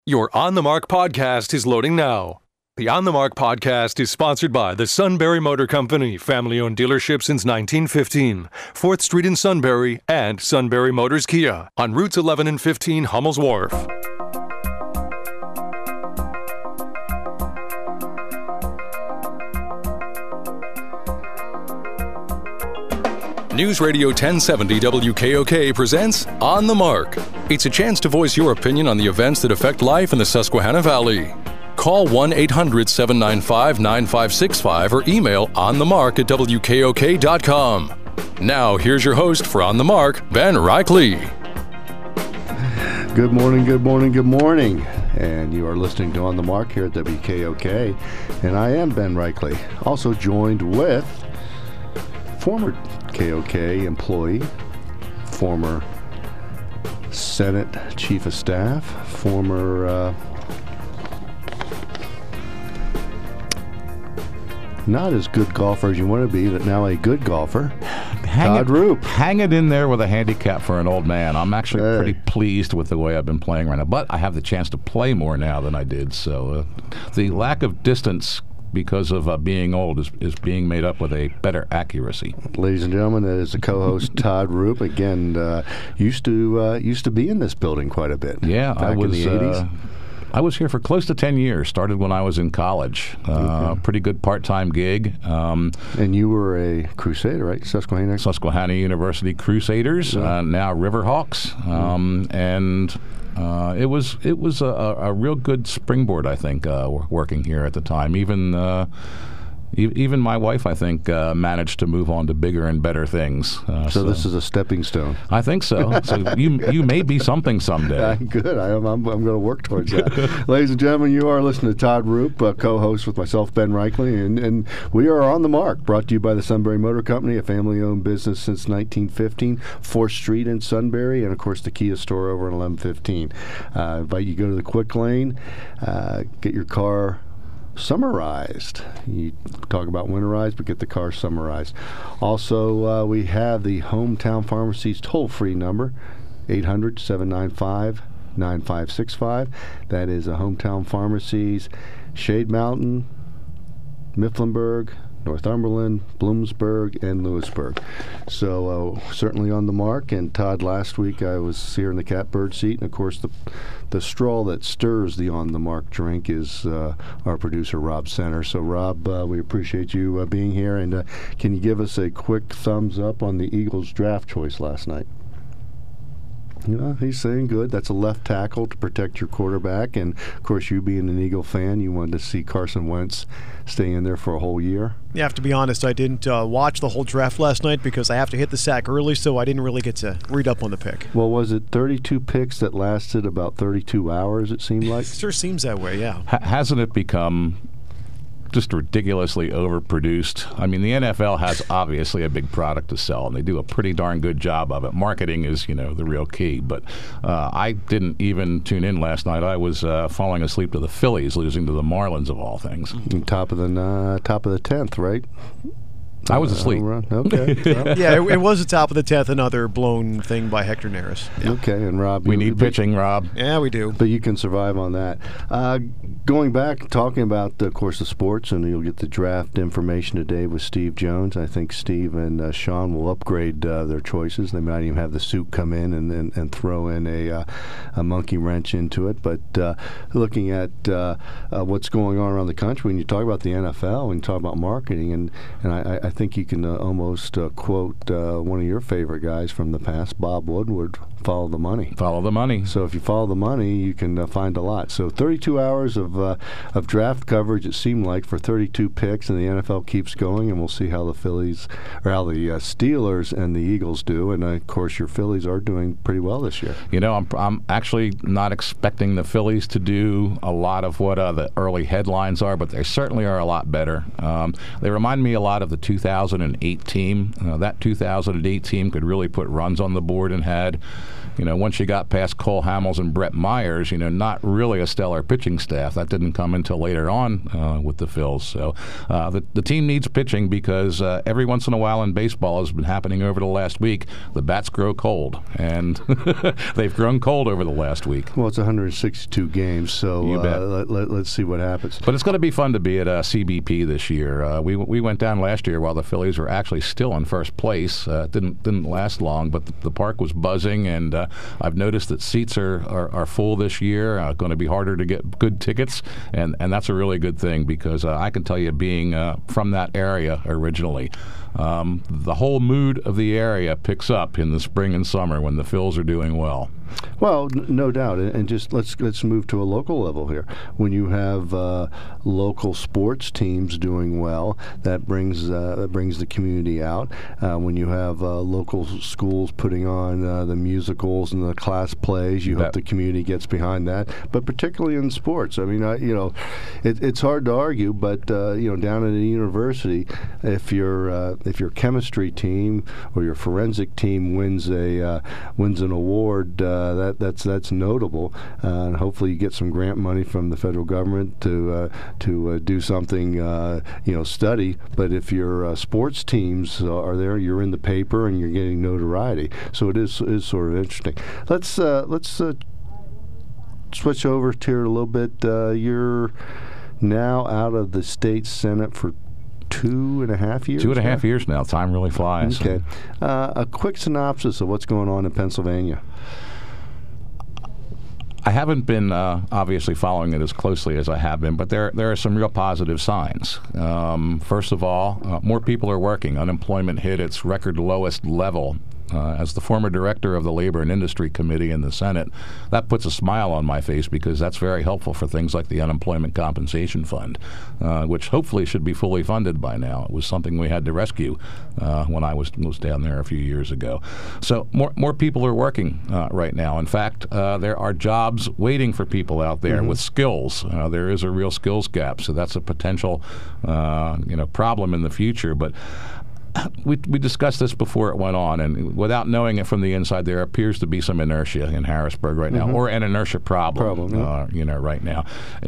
Your On the Mark podcast is loading now. The On the Mark podcast is sponsored by the Sunbury Motor Company, family-owned dealership since 1915, 4th Street in Sunbury, and Sunbury Motors Kia on routes 11 and 15 Hummel's Wharf. News Radio 1070 WKOK presents On the Mark. It's a chance to voice your opinion on the events that affect life in the Susquehanna Valley. Call 1-800-795-9565 or email onthemark@wkok.com. Now, here's your host for On the Mark, Ben Reichley. Good morning, good morning, good morning. And you are listening to On the Mark here at WKOK. And I am Ben Reichley, also joined with former KOK employee, former Senate Chief of Staff, former not as good golfer as you want to be, but now a good golfer, Todd Roop. Hang it in there with a handicap for an old man. I'm actually pretty pleased with the way I've been playing right now, but I have the chance to play more now than I did, so the lack of distance because of being old is being made up with a better accuracy. Ladies and gentlemen, that is the co-host Todd Roop. Again, used to be in this building quite a bit. Yeah, back in the 80s. I was here for close to 10 years. Started when I was in college. Pretty good part-time gig. And you were a Crusader, right? Susquehanna University Crusaders, now Riverhawks, and. It was a real good springboard, I think, working here at the time. Even my wife, I think, managed to move on to bigger and better things. So this is a stepping stone. I think so. So you may be something someday. Good. I'm going to work towards that. Ladies and gentlemen, you are listening to Todd Roop, co-host with myself, Ben Reichley, and we are On the Mark, brought to you by the Sunbury Motor Company, a family-owned business since 1915, 4th Street in Sunbury, and, of course, the Kia store over in 1115. Invite you to go to the Quick Lane, get your car summarized. You talk about winterized, but get the car summarized. Also, we have the Hometown Pharmacy's toll-free number, 800-795-9565. That is a Hometown Pharmacy's, Shade Mountain, Mifflinburg, Northumberland, Bloomsburg, and Lewisburg. So certainly On the Mark. And Todd, last week I was here in the catbird seat, and of course the straw that stirs the On the Mark drink is our producer Rob Center. So Rob, we appreciate you being here, and can you give us a quick thumbs up on the Eagles draft choice last night? He's saying good. That's a left tackle to protect your quarterback. And, of course, you being an Eagle fan, you wanted to see Carson Wentz stay in there for a whole year. You have to be honest, I didn't watch the whole draft last night because I have to hit the sack early, so I didn't really get to read up on the pick. Well, was it 32 picks that lasted about 32 hours, it seemed like? It sure seems that way, yeah. Hasn't it become just ridiculously overproduced? I mean, the NFL has obviously a big product to sell, and they do a pretty darn good job of it. Marketing is, the real key. But I didn't even tune in last night. I was falling asleep to the Phillies losing to the Marlins, of all things. Top of the 10th, right? I was asleep. Okay. Yeah, it was the top of the 10th, another blown thing by Hector Neris. Yeah. Okay, and Rob, we need pitching, Rob. Yeah, we do. But you can survive on that. Going back, talking about, of course, the sports, and you'll get the draft information today with Steve Jones. I think Steve and Sean will upgrade their choices. They might even have the suit come in and throw in a monkey wrench into it. But looking at what's going on around the country, when you talk about the NFL, when you talk about marketing, and I think you can almost quote one of your favorite guys from the past, Bob Woodward, follow the money. Follow the money. So if you follow the money, you can find a lot. So 32 hours of draft coverage, it seemed like, for 32 picks, and the NFL keeps going, and we'll see how the Steelers and the Eagles do. And, of course, your Phillies are doing pretty well this year. I'm actually not expecting the Phillies to do a lot of what the early headlines are, but they certainly are a lot better. They remind me a lot of the 2008 team. That 2008 team could really put runs on the board and had once you got past Cole Hamels and Brett Myers, not really a stellar pitching staff. That didn't come until later on with the Phils. So the team needs pitching because every once in a while in baseball, has been happening over the last week, the bats grow cold, and they've grown cold over the last week. Well, it's 162 games, so let's see what happens. But it's going to be fun to be at CBP this year. We went down last year while the Phillies were actually still in first place. Didn't last long, but the park was buzzing, and I've noticed that seats are full this year. Going to be harder to get good tickets, and that's a really good thing because I can tell you, being from that area originally, the whole mood of the area picks up in the spring and summer when the Phils are doing well. Well, no doubt, and just let's move to a local level here. When you have local sports teams doing well, that brings the community out. When you have local schools putting on the musicals and the class plays, you hope the community gets behind that. But particularly in sports, I mean, it's hard to argue, but down at a university, if your chemistry team or your forensic team wins an award, that's notable, and hopefully you get some grant money from the federal government to do something, study. But if your sports teams are there, you're in the paper and you're getting notoriety. So it is sort of interesting. Let's switch over to here a little bit. You're now out of the state senate for 2.5 years. 2.5 years now. Time really flies. Okay. A quick synopsis of what's going on in Pennsylvania. I haven't been obviously following it as closely as I have been, but there are some real positive signs. First of all, more people are working. Unemployment hit its record lowest level. As the former director of the Labor and Industry Committee in the Senate, that puts a smile on my face because that's very helpful for things like the Unemployment Compensation Fund, which hopefully should be fully funded by now. It was something we had to rescue when I was down there a few years ago. So more people are working right now. In fact, there are jobs waiting for people out there with skills. There is a real skills gap, so that's a potential problem in the future. But we discussed this before it went on, and without knowing it from the inside, there appears to be some inertia in Harrisburg right now, or an inertia problem right now.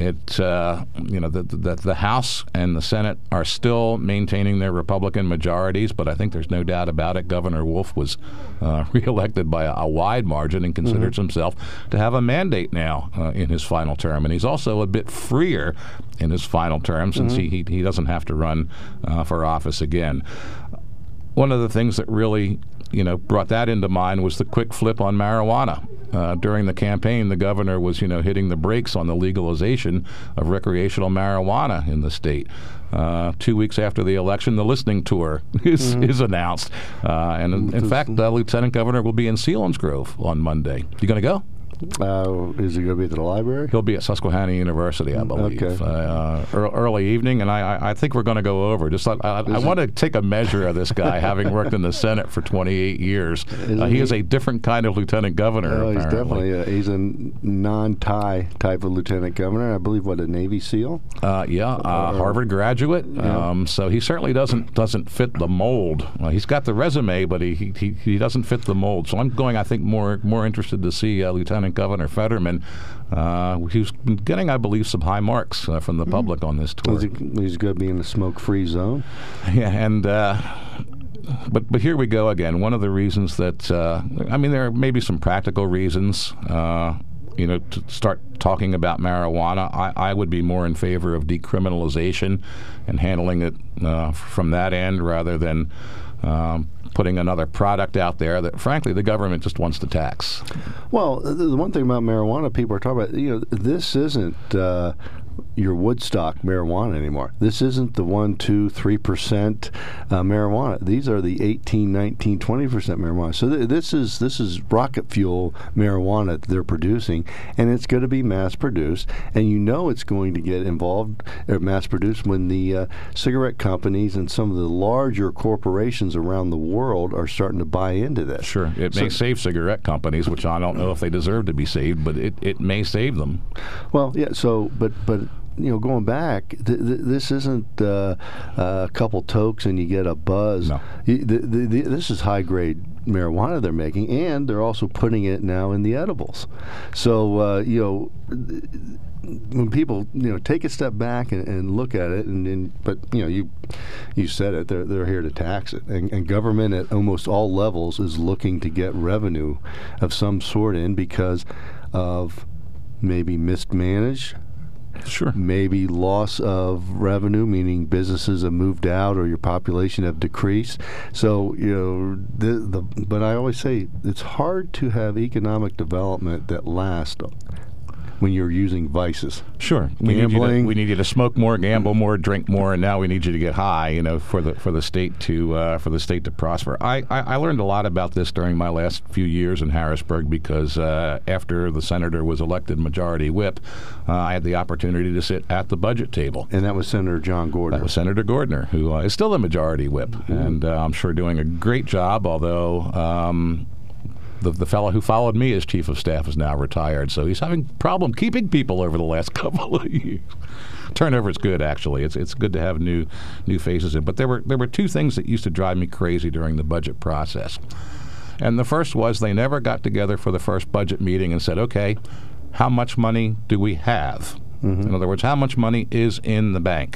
The House and the Senate are still maintaining their Republican majorities, but I think there's no doubt about it. Governor Wolf was reelected by a wide margin and considers himself to have a mandate now in his final term, and he's also a bit freer in his final term since he doesn't have to run for office again. One of the things that really, brought that into mind was the quick flip on marijuana. During the campaign, the governor was, hitting the brakes on the legalization of recreational marijuana in the state. 2 weeks after the election, the listening tour is announced. And in fact, the lieutenant governor will be in Selinsgrove on Monday. You going to go? Is he going to be at the library? He'll be at Susquehanna University, I believe. Okay. Early evening, and I think we're going to go over. I want to take a measure of this guy, having worked in the Senate for 28 years. He is a different kind of lieutenant governor, he's apparently. Definitely. He's a non-tie type of lieutenant governor. I believe, a Navy SEAL? Harvard graduate. Yeah. So he certainly doesn't fit the mold. He's got the resume, but he doesn't fit the mold. So I'm going, I think, more interested to see Lieutenant Governor Fetterman, who's been getting, I believe, some high marks from the public on this tour. He's going to be in the smoke-free zone. Yeah, and but here we go again. One of the reasons that there may be some practical reasons. To start talking about marijuana, I would be more in favor of decriminalization and handling it from that end rather than putting another product out there that, frankly, the government just wants to tax. Well, the one thing about marijuana people are talking about, this isn't your Woodstock marijuana anymore. This isn't the 1%, 2%, 3% marijuana. These are the 18%, 19%, 20% marijuana. So this is rocket fuel marijuana that they're producing, and it's going to be mass produced. And it's going to get involved or mass produced when the cigarette companies and some of the larger corporations around the world are starting to buy into this. Sure, it may save cigarette companies, which I don't know if they deserve to be saved, but it may save them. Well, yeah. So, but. Going back, this isn't a couple tokes and you get a buzz. No. This is high-grade marijuana they're making, and they're also putting it now in the edibles. So, when people, take a step back and look at it, but you said it, they're here to tax it, and government at almost all levels is looking to get revenue of some sort in because of maybe mismanaged. Sure. Maybe loss of revenue, meaning businesses have moved out or your population have decreased. So, but I always say it's hard to have economic development that lasts when you're using vices. Sure. Gambling. We need you to smoke more, gamble more, drink more, and now we need you to get high, for the state to prosper. I learned a lot about this during my last few years in Harrisburg because after the senator was elected majority whip, I had the opportunity to sit at the budget table. And that was Senator John Gordner. That was Senator Gordner, who is still the majority whip, and I'm sure doing a great job, although the fellow who followed me as chief of staff is now retired, so he's having problem keeping people over the last couple of years. Turnover is good, actually. It's good to have new faces in. But there were two things that used to drive me crazy during the budget process. And the first was they never got together for the first budget meeting and said, okay, how much money do we have? Mm-hmm. In other words, how much money is in the bank?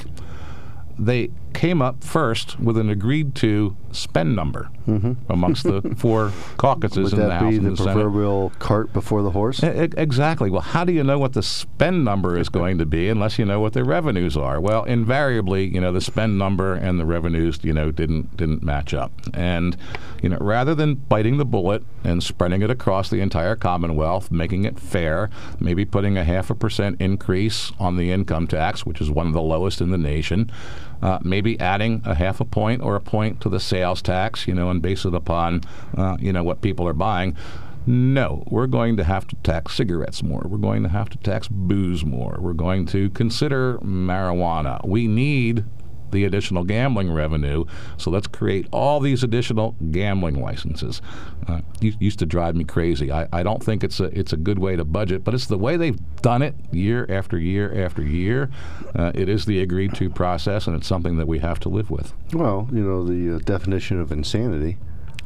They came up first with an agreed-to spend number amongst the four caucuses in the House and the Senate. Would that be the proverbial cart before the horse? Exactly. Well, how do you know what the spend number is going to be unless you know what the revenues are? Well, invariably, the spend number and the revenues, didn't match up. And, rather than biting the bullet and spreading it across the entire Commonwealth, making it fair, maybe putting a 0.5% increase on the income tax, which is one of the lowest in the nation, maybe adding a 0.5 point or a point to the sales tax, and base it upon, what people are buying. No, we're going to have to tax cigarettes more. We're going to have to tax booze more. We're going to consider marijuana. We need the additional gambling revenue, so let's create all these additional gambling licenses. Used to drive me crazy. I don't think it's a good way to budget, but it's the way they've done it year after year after year. It is the agreed-to process, and it's something that we have to live with. Well, the definition of insanity.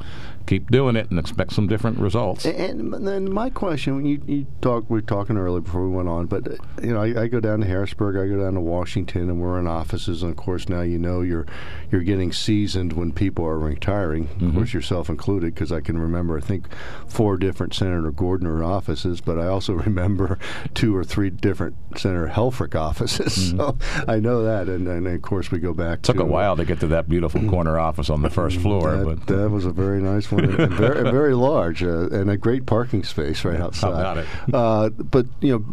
Keep doing it and expect some different results. And then my question, when we were talking earlier before we went on, but I go down to Harrisburg, I go down to Washington, and we're in offices, and of course now you're getting seasoned when people are retiring, of course yourself included, because I can remember I think 4 different Senator Gordner offices, but I also remember 2 or 3 different Senator Helfrich offices. So I know that, and of course we go back. Took a while to get to that beautiful corner office on the first floor, but that was a very nice one. And very, very large, and a great parking space right outside. How about it? But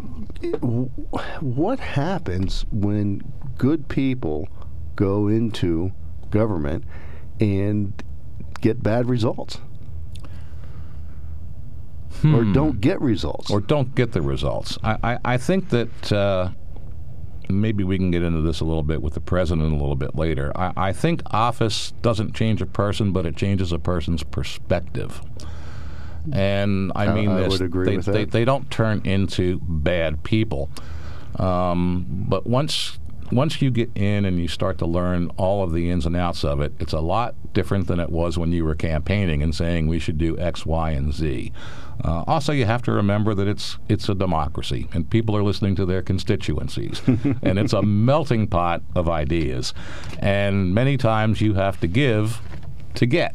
what happens when good people go into government and get bad results, or don't get results, or don't get the results? I think that. Maybe we can get into this a little bit with the president a little bit later. I think office doesn't change a person, but it changes a person's perspective. And I mean this, would agree with that. They don't turn into bad people. But once you get in and you start to learn all of the ins and outs of it, it's a lot different than it was when you were campaigning and saying we should do X, Y, and Z. Also, you have to remember that it's a democracy, and people are listening to their constituencies, and it's a melting pot of ideas. And many times you have to give to get.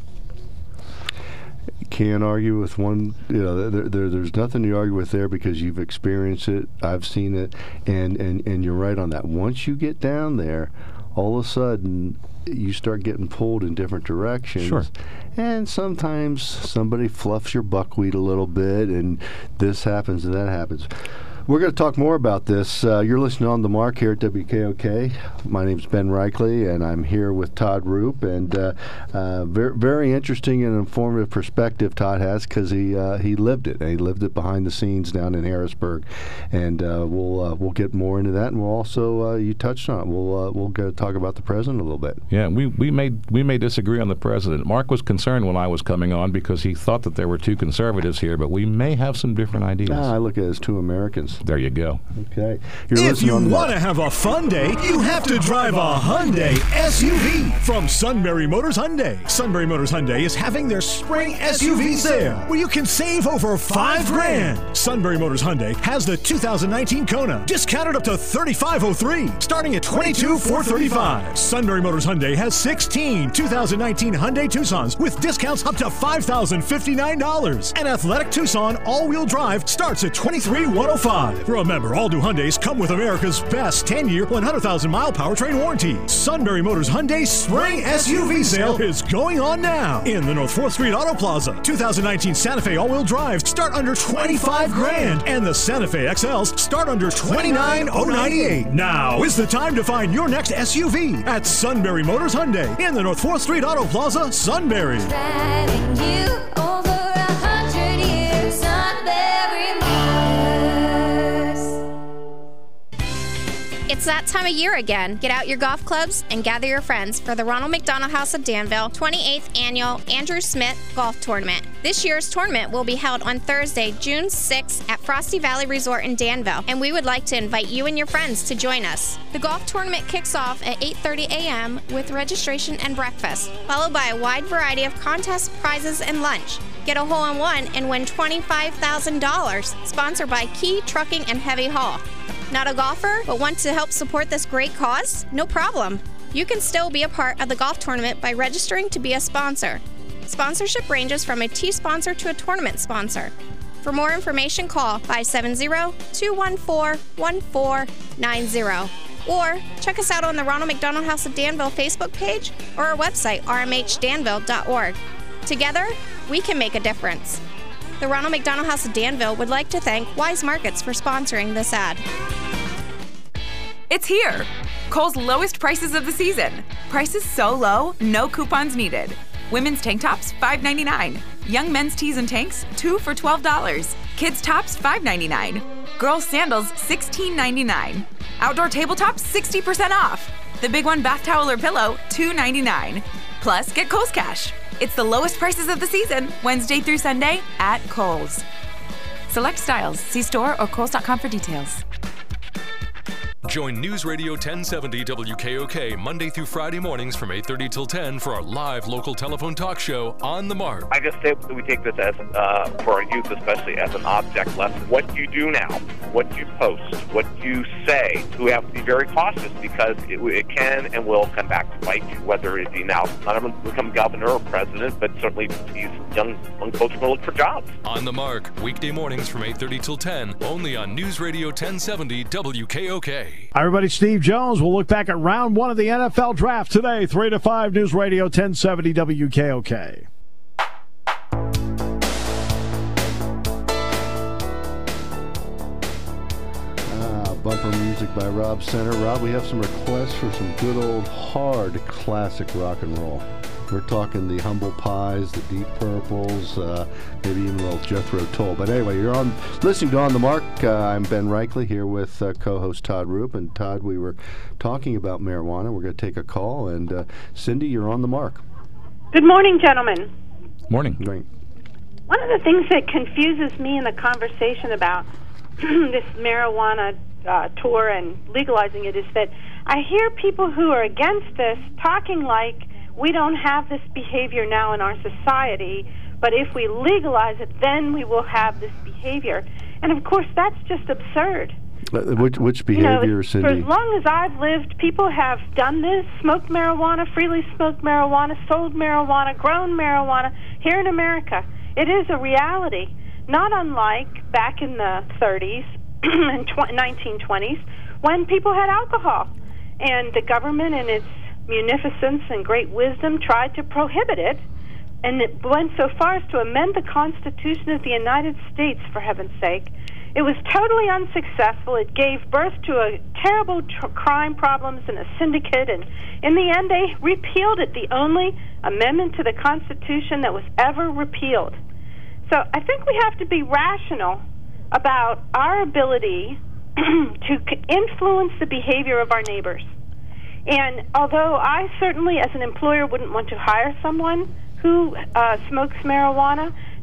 Can't argue with one. There's nothing to argue with there because you've experienced it. I've seen it, and you're right on that. Once you get down there, all of a sudden you start getting pulled in different directions. Sure. And sometimes somebody fluffs your buckwheat a little bit, and this happens and that happens. We're going to talk more about this. You're listening on The Mark here at WKOK. My name's Ben Reichley, and I'm here with Todd Roop. And very, very interesting and informative perspective Todd has because he lived it. And he lived it behind the scenes down in Harrisburg. And we'll get more into that. And we'll also, you touched on it, we'll go talk about the president a little bit. Yeah, we may disagree on the president. Mark was concerned when I was coming on because he thought that there were 2 conservatives here, but we may have some different ideas. I look at it as 2 Americans. emissions. There you go. Okay. If you want to have a fun day, you have to drive a Hyundai SUV from Sunbury Motors Hyundai. Sunbury Motors Hyundai is having their spring SUV sale where you can save over $5,000. Sunbury Motors Hyundai has the 2019 Kona, discounted up to $3,503, starting at $22,435. Sunbury Motors Hyundai has 16 2019 Hyundai Tucsons with discounts up to $5,059. An athletic Tucson all-wheel drive starts at $23,105. Remember, all new Hyundais come with America's best 10-year, 100,000-mile powertrain warranty. Sunbury Motors Hyundai Spring SUV sale is going on now in the North 4th Street Auto Plaza. 2019 Santa Fe all-wheel drives start under $25,000, and the Santa Fe XLs start under $29,098. Now is the time to find your next SUV at Sunbury Motors Hyundai in the North 4th Street Auto Plaza, Sunbury. Driving you over 100 years, Sunbury Motors. It's that time of year again. Get out your golf clubs and gather your friends for the Ronald McDonald House of Danville 28th Annual Andrew Smith Golf Tournament. This year's tournament will be held on Thursday, June 6th at Frosty Valley Resort in Danville, and we would like to invite you and your friends to join us. The golf tournament kicks off at 8:30 a.m. with registration and breakfast, followed by a wide variety of contests, prizes, and lunch. Get a hole-in-one and win $25,000, sponsored by Key Trucking and Heavy Haul. Not a golfer, but want to help support this great cause? No problem. You can still be a part of the golf tournament by registering to be a sponsor. Sponsorship ranges from a tee sponsor to a tournament sponsor. For more information, call 570-214-1490. Or check us out on the Ronald McDonald House of Danville Facebook page or our website, rmhdanville.org. Together, we can make a difference. The Ronald McDonald House of Danville would like to thank Wise Markets for sponsoring this ad. It's here! Kohl's lowest prices of the season. Prices so low, no coupons needed. Women's tank tops, $5.99. Young men's tees and tanks, 2 for $12. Kids tops, $5.99. Girls sandals, $16.99. Outdoor tabletops, 60% off. The big one bath towel or pillow, $2.99. Plus, get Kohl's Cash. It's the lowest prices of the season, Wednesday through Sunday at Kohl's. Select styles. See store or Kohls.com for details. Join News Radio 1070 WKOK Monday through Friday mornings from 8:30 till 10 for our live local telephone talk show, On the Mark. I just say we take this as, for our youth especially, as an object lesson. What you do now, what you post, what you say, we have to be very cautious because it can and will come back to bite you, whether it be now, not everyone become governor or president, but certainly these young folks will look for jobs. On the Mark, weekday mornings from 8:30 till 10, only on News Radio 1070 WKOK. Hi, everybody. Steve Jones. We'll look back at round one of the NFL draft today, 3 to 5, News Radio 1070 WKOK. Bumper music by Rob Center. Rob, we have some requests for some good old hard classic rock and roll. We're talking the Humble Pies, the Deep Purples, maybe even a little Jethro Tull. But anyway, you're listening to On the Mark. I'm Ben Reichley here with co-host Todd Roop. And Todd, we were talking about marijuana. We're going to take a call. And Cindy, you're on the mark. Good morning, gentlemen. Morning. Great. One of the things that confuses me in the conversation about this marijuana tour and legalizing it is that I hear people who are against this talking like we don't have this behavior now in our society, but if we legalize it, then we will have this behavior. And, of course, that's just absurd. Which behavior, Cindy? For as long as I've lived, people have done this, smoked marijuana, freely smoked marijuana, sold marijuana, grown marijuana here in America. It is a reality, not unlike back in the 30s and 1920s when people had alcohol. And the government in its munificence and great wisdom tried to prohibit it, and it went so far as to amend the Constitution of the United States, for heaven's sake. It was totally unsuccessful. It gave birth to a terrible crime problems and a syndicate, and in the end they repealed it, the only amendment to the Constitution that was ever repealed. So I think we have to be rational about our ability to influence the behavior of our neighbors. And although I certainly, as an employer, wouldn't want to hire someone who smokes marijuana,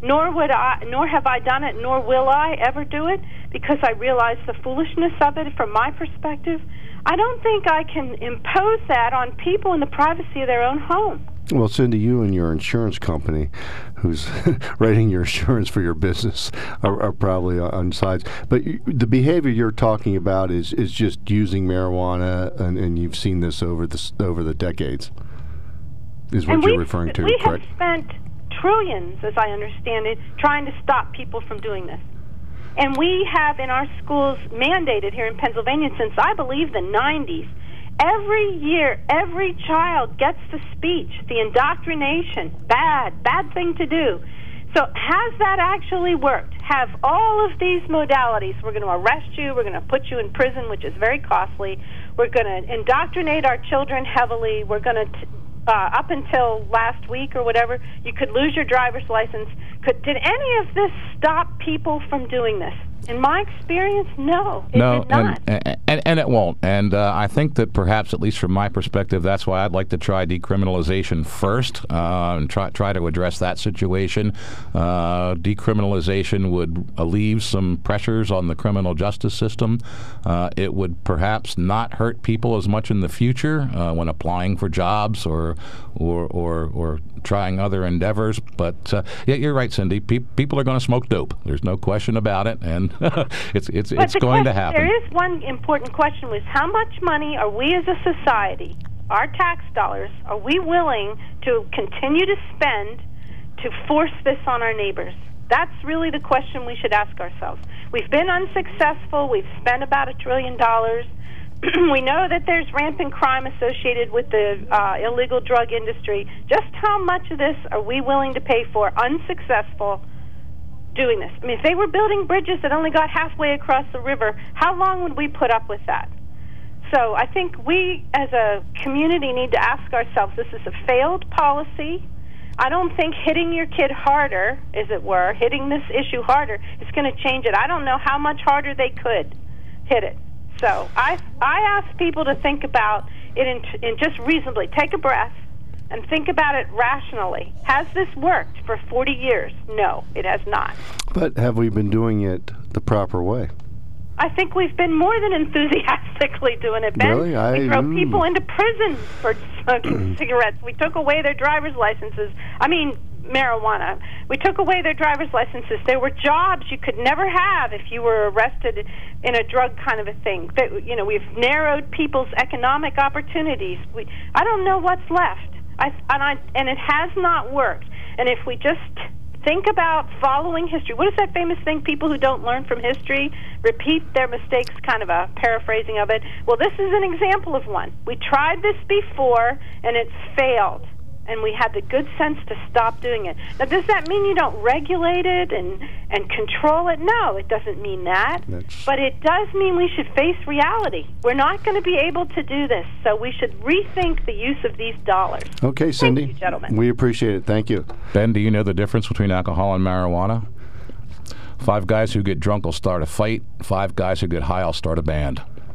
nor have I done it, nor will I ever do it, because I realize the foolishness of it from my perspective. I don't think I can impose that on people in the privacy of their own home. Well, Cindy, you and your insurance company, who's writing your insurance for your business, are probably on sides. But the behavior you're talking about is just using marijuana, and you've seen this over the decades, is what you're referring to, correct? We have spent trillions, as I understand it, trying to stop people from doing this. And we have in our schools mandated here in Pennsylvania since, I believe, the 90s, every year, every child gets the speech, the indoctrination, bad thing to do. So has that actually worked? Have all of these modalities, we're going to arrest you, we're going to put you in prison, which is very costly, we're going to indoctrinate our children heavily, we're going to, up until last week or whatever, you could lose your driver's license. Did any of this stop people from doing this? In my experience, no, it did not. And it won't. And I think that perhaps, at least from my perspective, that's why I'd like to try decriminalization first and try to address that situation. Decriminalization would alleviate some pressures on the criminal justice system. It would perhaps not hurt people as much in the future when applying for jobs or trying other endeavors. But yeah, you're right, Cindy. People are going to smoke dope. There's no question about it, and it's going to happen. There is one important question: was how much money are we as a society, our tax dollars, are we willing to continue to spend to force this on our neighbors? That's really the question we should ask ourselves. We've been unsuccessful. We've spent about $1 trillion. We know that there's rampant crime associated with the illegal drug industry. Just how much of this are we willing to pay for unsuccessful doing this? I mean, if they were building bridges that only got halfway across the river, how long would we put up with that? So I think we as a community need to ask ourselves, this is a failed policy. I don't think hitting your kid harder, as it were, hitting this issue harder, is going to change it. I don't know how much harder they could hit it. So I ask people to think about it in just reasonably. Take a breath and think about it rationally. Has this worked for 40 years? No, it has not. But have we been doing it the proper way? I think we've been more than enthusiastically doing it, Ben. Really? We throw people into prison for smoking cigarettes. We took away their driver's licenses. I mean, marijuana. We took away their driver's licenses. There were jobs you could never have if you were arrested in a drug kind of a thing. We've narrowed people's economic opportunities. I don't know what's left. And it has not worked. And if we just think about following history, what is that famous thing, people who don't learn from history repeat their mistakes, kind of a paraphrasing of it? Well, this is an example of one. We tried this before, and it's failed. And we had the good sense to stop doing it. Now, does that mean you don't regulate it and control it? No, it doesn't mean that. But it does mean we should face reality. We're not going to be able to do this, so we should rethink the use of these dollars. Okay, Cindy. Thank you, gentlemen. We appreciate it. Thank you. Ben, do you know the difference between alcohol and marijuana? 5 guys who get drunk will start a fight. 5 guys who get high will start a band.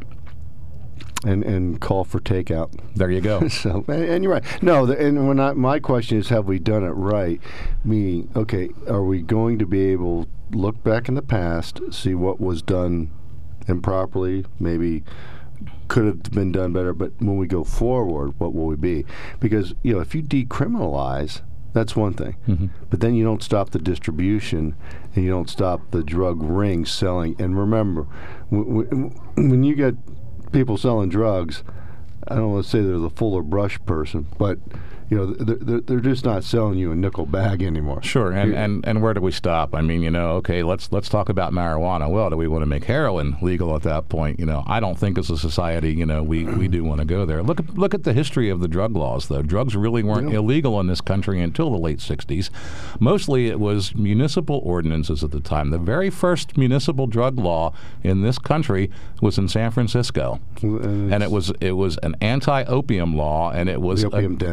And call for takeout. There you go. So, and you're right. No, my question is, have we done it right? Meaning, okay, are we going to be able to look back in the past, see what was done improperly, maybe could have been done better, but when we go forward, what will we be? Because, if you decriminalize, that's one thing. Mm-hmm. But then you don't stop the distribution and you don't stop the drug rings selling. And remember, when you get people selling drugs, I don't want to say they're the Fuller Brush person, but they're just not selling you a nickel bag anymore. Sure, and where do we stop? I mean, okay, let's talk about marijuana. Well, do we want to make heroin legal at that point? I don't think as a society, we do want to go there. Look at the history of the drug laws, though. Drugs really weren't illegal in this country until the late 60s. Mostly it was municipal ordinances at the time. The very first municipal drug law in this country was in San Francisco. And it was an anti-opium law, and it was the opium dens. It was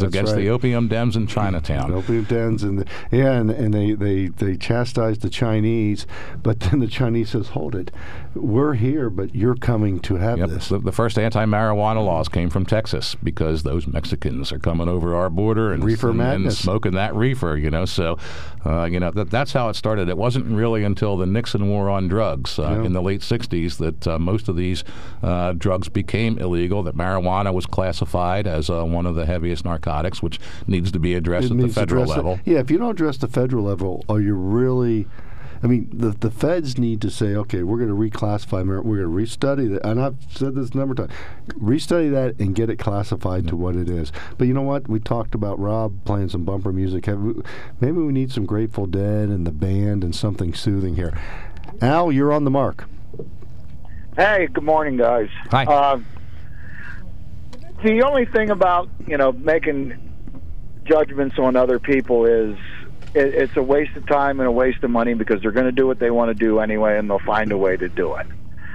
against the opium dens in Chinatown. Opium dens, and they chastised the Chinese, but then the Chinese says, "Hold it, we're here, but you're coming to have this." The first anti-marijuana laws came from Texas because those Mexicans are coming over our border and reefer madness, and smoking that reefer. So that's how it started. It wasn't really until the Nixon war on drugs in the late '60s that most of these drugs became illegal. That marijuana was classified as one of the heaviest narcotics, which needs to be addressed at the federal level. Yeah, if you don't address the federal level, are you really? I mean, the feds need to say, okay, we're going to reclassify marijuana. We're going to restudy that. And I've said this a number of times. Restudy that and get it classified to what it is. But you know what? We talked about Rob playing some bumper music. Maybe we need some Grateful Dead and the band and something soothing here. Al, you're on the mark. Hey, good morning, guys. Hi. The only thing about, making judgments on other people is it's a waste of time and a waste of money because they're going to do what they want to do anyway, and they'll find a way to do it.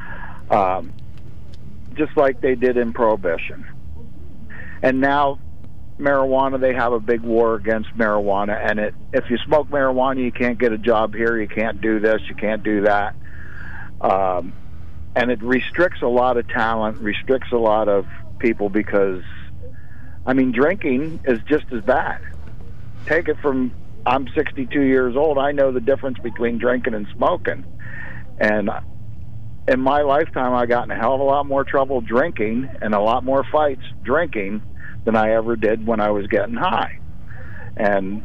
Just like they did in Prohibition. And now, marijuana, they have a big war against marijuana, and if you smoke marijuana, you can't get a job here, you can't do this, you can't do that. And it restricts a lot of talent, restricts a lot of people because, drinking is just as bad. Take it from, I'm 62 years old, I know the difference between drinking and smoking. And in my lifetime, I got in a hell of a lot more trouble drinking and a lot more fights drinking than I ever did when I was getting high. And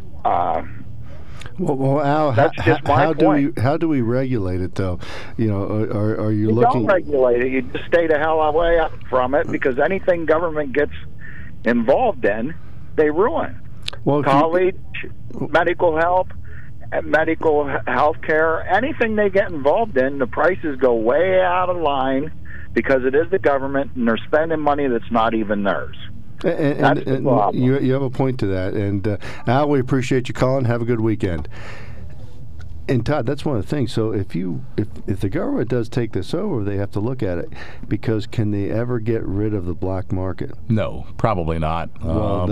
well, Al, that's just my point. How do we regulate it, though? Are you looking? You don't regulate it. You just stay the hell away from it because anything government gets involved in, they ruin. Well, college, medical help, medical health care, anything they get involved in, the prices go way out of line because it is the government and they're spending money that's not even theirs. And you have a point to that. And Al, we appreciate you calling. Have a good weekend. And Todd, that's one of the things. So if the government does take this over, they have to look at it because can they ever get rid of the black market? No, probably not. Well,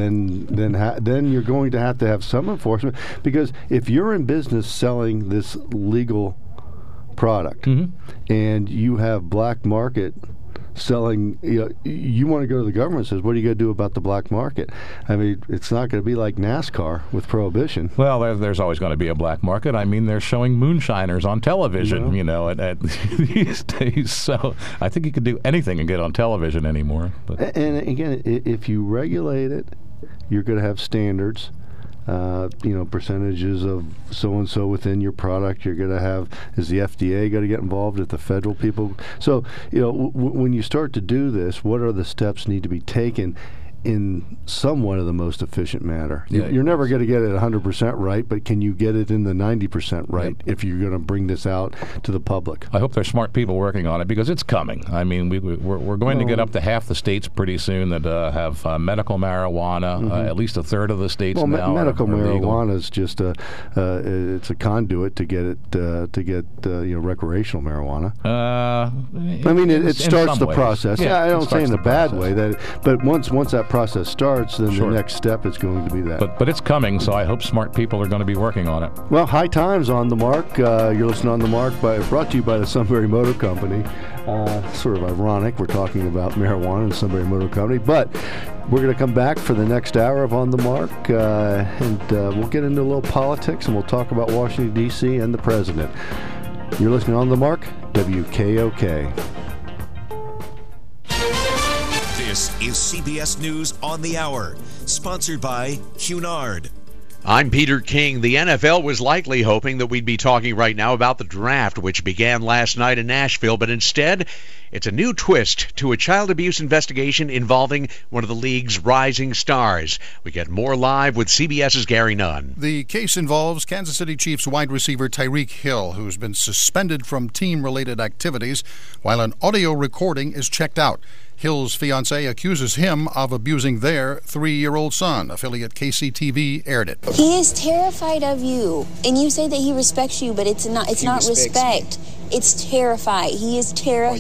then you're going to have some enforcement because if you're in business selling this legal product and you have black market selling, you want to go to the government and says, what are you going to do about the black market? It's not going to be like NASCAR with Prohibition. Well, there's always going to be a black market. They're showing moonshiners on television, at these days. So I think you could do anything and get on television anymore. But. And again, if you regulate it, you're going to have standards. Percentages of so-and-so within your product. You're going to have, is the FDA going to get involved at the federal people? So, when you start to do this, what are the steps need to be taken in somewhat of the most efficient manner? You're never going to get it 100% right, but can you get it in the 90% right if you're going to bring this out to the public? I hope there's smart people working on it because it's coming. We're going to get up to half the states pretty soon that have medical marijuana. At least a third of the states now. Medical marijuana legal. is just it's a conduit to get it recreational marijuana. It starts the process. I don't say in a bad way but once that process starts, then the next step is going to be that. But it's coming, so I hope smart people are going to be working on it. Well, High Times on the Mark. You're listening on the Mark, brought to you by the Sunbury Motor Company. Sort of ironic, we're talking about marijuana and Sunbury Motor Company, but we're going to come back for the next hour of On the Mark, and we'll get into a little politics, and we'll talk about Washington, D.C. and the president. You're listening on the Mark, WKOK. This is CBS News on the Hour, sponsored by Cunard. I'm Peter King. The NFL was likely hoping that we'd be talking right now about the draft, which began last night in Nashville, but instead, it's a new twist to a child abuse investigation involving one of the league's rising stars. We get more live with CBS's Gary Nunn. The case involves Kansas City Chiefs wide receiver Tyreek Hill, who's been suspended from team-related activities while an audio recording is checked out. Hill's fiancée accuses him of abusing their 3-year-old son. Affiliate KCTV aired it. He is terrified of you, and you say that he respects you, but it's not respect. It's terrified. He is terrified.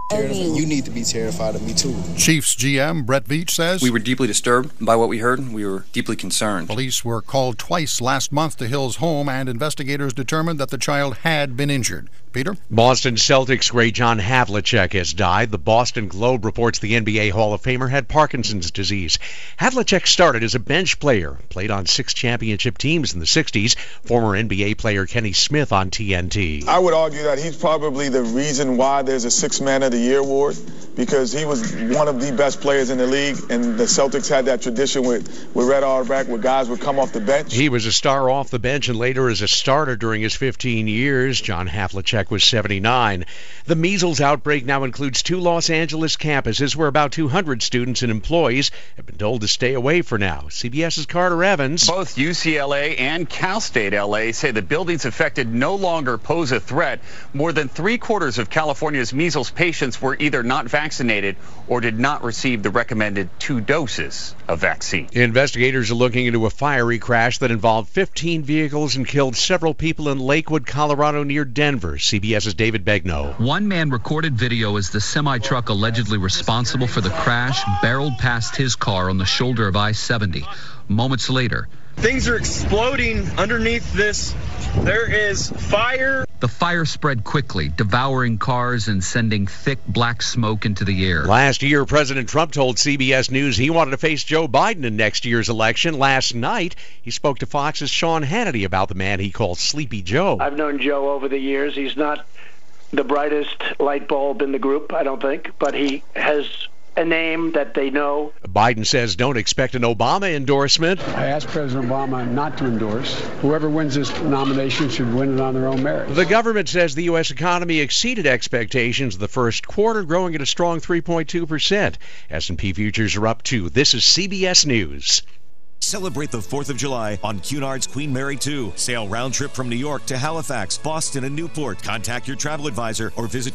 of you. You need to be terrified of me, too. Chiefs GM Brett Veach says, "We were deeply disturbed by what we heard. We were deeply concerned." Police were called twice last month to Hill's home, and investigators determined that the child had been injured. Peter? Boston Celtics great John Havlicek has died. The Boston Globe reports the NBA Hall of Famer had Parkinson's disease. Havlicek started as a bench player, played on 6 championship teams in the 60s. Former NBA player Kenny Smith on TNT. I would argue that he's probably the reason why there's a 6th Man of the Year award, because he was one of the best players in the league, and the Celtics had that tradition with Red Auerbach, where guys would come off the bench. He was a star off the bench and later as a starter during his 15 years. John Havlicek was 79. The measles outbreak now includes 2 Los Angeles campuses where about 200 students and employees have been told to stay away for now. CBS's Carter Evans. Both UCLA and Cal State LA say the buildings affected no longer pose a threat. More than 3/4 of California's measles patients were either not vaccinated or did not receive the recommended 2 doses of vaccine. Investigators are looking into a fiery crash that involved 15 vehicles and killed several people in Lakewood, Colorado near Denver. CBS's David Begnaud. One man recorded video as the semi-truck allegedly responsible for the crash barreled past his car on the shoulder of I-70. Moments later, things are exploding underneath this. There is fire. The fire spread quickly, devouring cars and sending thick black smoke into the air. Last year, President Trump told CBS News he wanted to face Joe Biden in next year's election. Last night, he spoke to Fox's Sean Hannity about the man he calls Sleepy Joe. I've known Joe over the years. He's not the brightest light bulb in the group, I don't think, but he has a name that they know. Biden says don't expect an Obama endorsement. I asked President Obama not to endorse. Whoever wins this nomination should win it on their own merit. The government says the U.S. economy exceeded expectations the first quarter, growing at a strong 3.2%. S&P futures are up too. This is CBS News. Celebrate the 4th of July on Cunard's Queen Mary 2. Sail round trip from New York to Halifax, Boston, and Newport. Contact your travel advisor or visit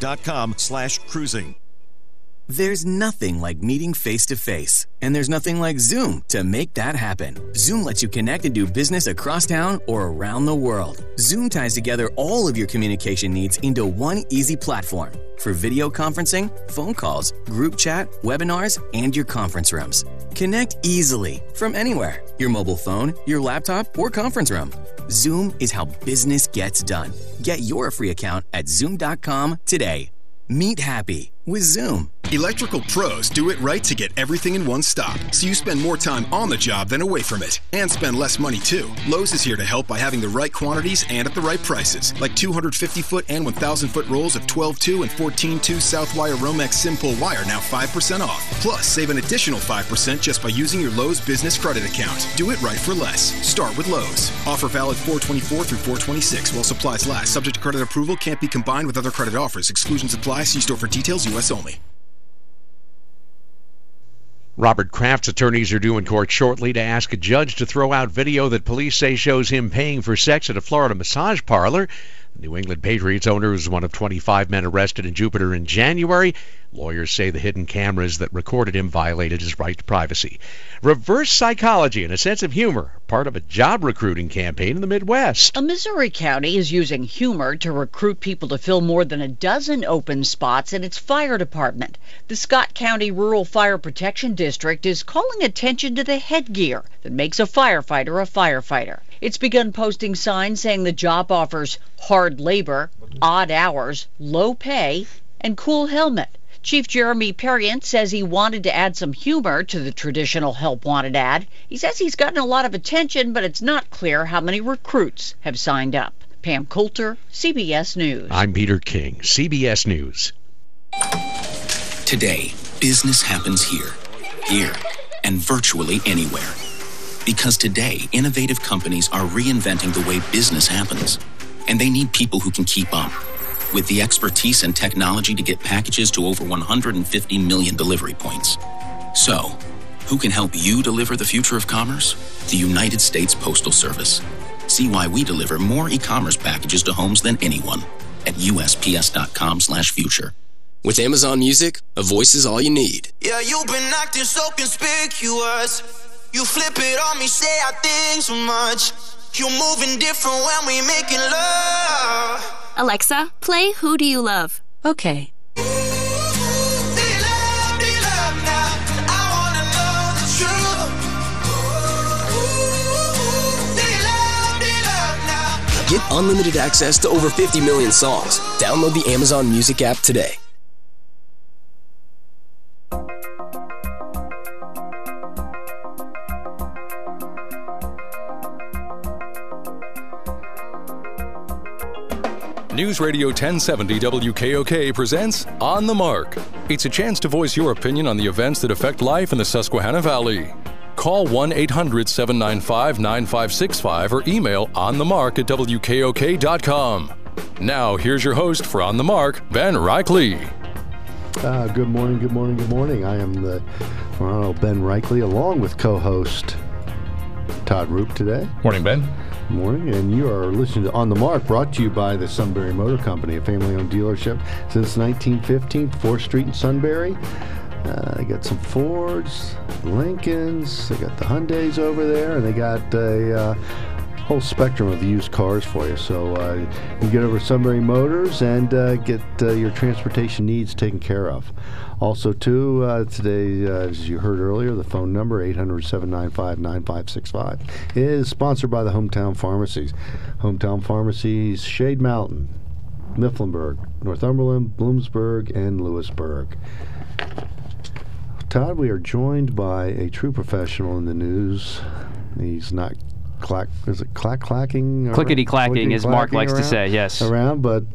cunard.com/cruising. There's nothing like meeting face-to-face, and there's nothing like Zoom to make that happen. Zoom lets you connect and do business across town or around the world. Zoom ties together all of your communication needs into one easy platform for video conferencing, phone calls, group chat, webinars, and your conference rooms. Connect easily from anywhere, your mobile phone, your laptop, or conference room. Zoom is how business gets done. Get your free account at Zoom.com today. Meet happy with Zoom. Electrical pros do it right to get everything in one stop, so you spend more time on the job than away from it, and spend less money too. Lowe's is here to help by having the right quantities and at the right prices, like 250-foot and 1,000-foot rolls of 12-2 and 14-2 Southwire Romex Simple wire now 5% off. Plus, save an additional 5% just by using your Lowe's business credit account. Do it right for less. Start with Lowe's. Offer valid 4/24 through 4/26 while supplies last. Subject to credit approval. Can't be combined with other credit offers. Exclusions apply. See store for details. U.S. only. Robert Kraft's attorneys are due in court shortly to ask a judge to throw out video that police say shows him paying for sex at a Florida massage parlor. The New England Patriots owner was one of 25 men arrested in Jupiter in January. Lawyers say the hidden cameras that recorded him violated his right to privacy. Reverse psychology and a sense of humor, part of a job recruiting campaign in the Midwest. A Missouri county is using humor to recruit people to fill more than a dozen open spots in its fire department. The Scott County Rural Fire Protection District is calling attention to the headgear that makes a firefighter a firefighter. It's begun posting signs saying the job offers hard labor, odd hours, low pay, and cool helmet. Chief Jeremy Perriant says he wanted to add some humor to the traditional help wanted ad. He says he's gotten a lot of attention, but it's not clear how many recruits have signed up. Pam Coulter, CBS News. I'm Peter King, CBS News. Today, business happens here, and virtually anywhere. Because today, innovative companies are reinventing the way business happens, and they need people who can keep up. With the expertise and technology to get packages to over 150 million delivery points. So, who can help you deliver the future of commerce? The United States Postal Service. See why we deliver more e-commerce packages to homes than anyone at USPS.com/future. With Amazon Music, a voice is all you need. Yeah, you've been acting so conspicuous. You flip it on me, say I think so much. You're moving different when we making love. Alexa, play Who Do You Love? Okay. unlimited access to over 50 million songs. Download the Amazon Music app today. News Radio 1070 WKOK presents On the Mark. It's a chance to voice your opinion on the events that affect life in the Susquehanna Valley. Call 1-800-795-9565 or email onthemark@wkok.com. Now, here's your host for On the Mark, Ben Reichley. Good morning. I am the Ronald Ben Reichley, along with co-host Todd Roop today. Morning, Ben. Morning, and you are listening to On the Mark, brought to you by the Sunbury Motor Company, a family-owned dealership since 1915, 4th Street in Sunbury. They got some Fords, Lincolns, they got the Hyundais over there, and they got a whole spectrum of used cars for you. So you can get over to Sunbury Motors and get your transportation needs taken care of. Also, too, today, as you heard earlier, the phone number, 800-795-9565, is sponsored by the Hometown Pharmacies. Hometown Pharmacies, Shade Mountain, Mifflinburg, Northumberland, Bloomsburg, and Lewisburg. Todd, we are joined by a true professional in the news. He's not clacking? Clickety-clacking, as Mark likes to say, yes. But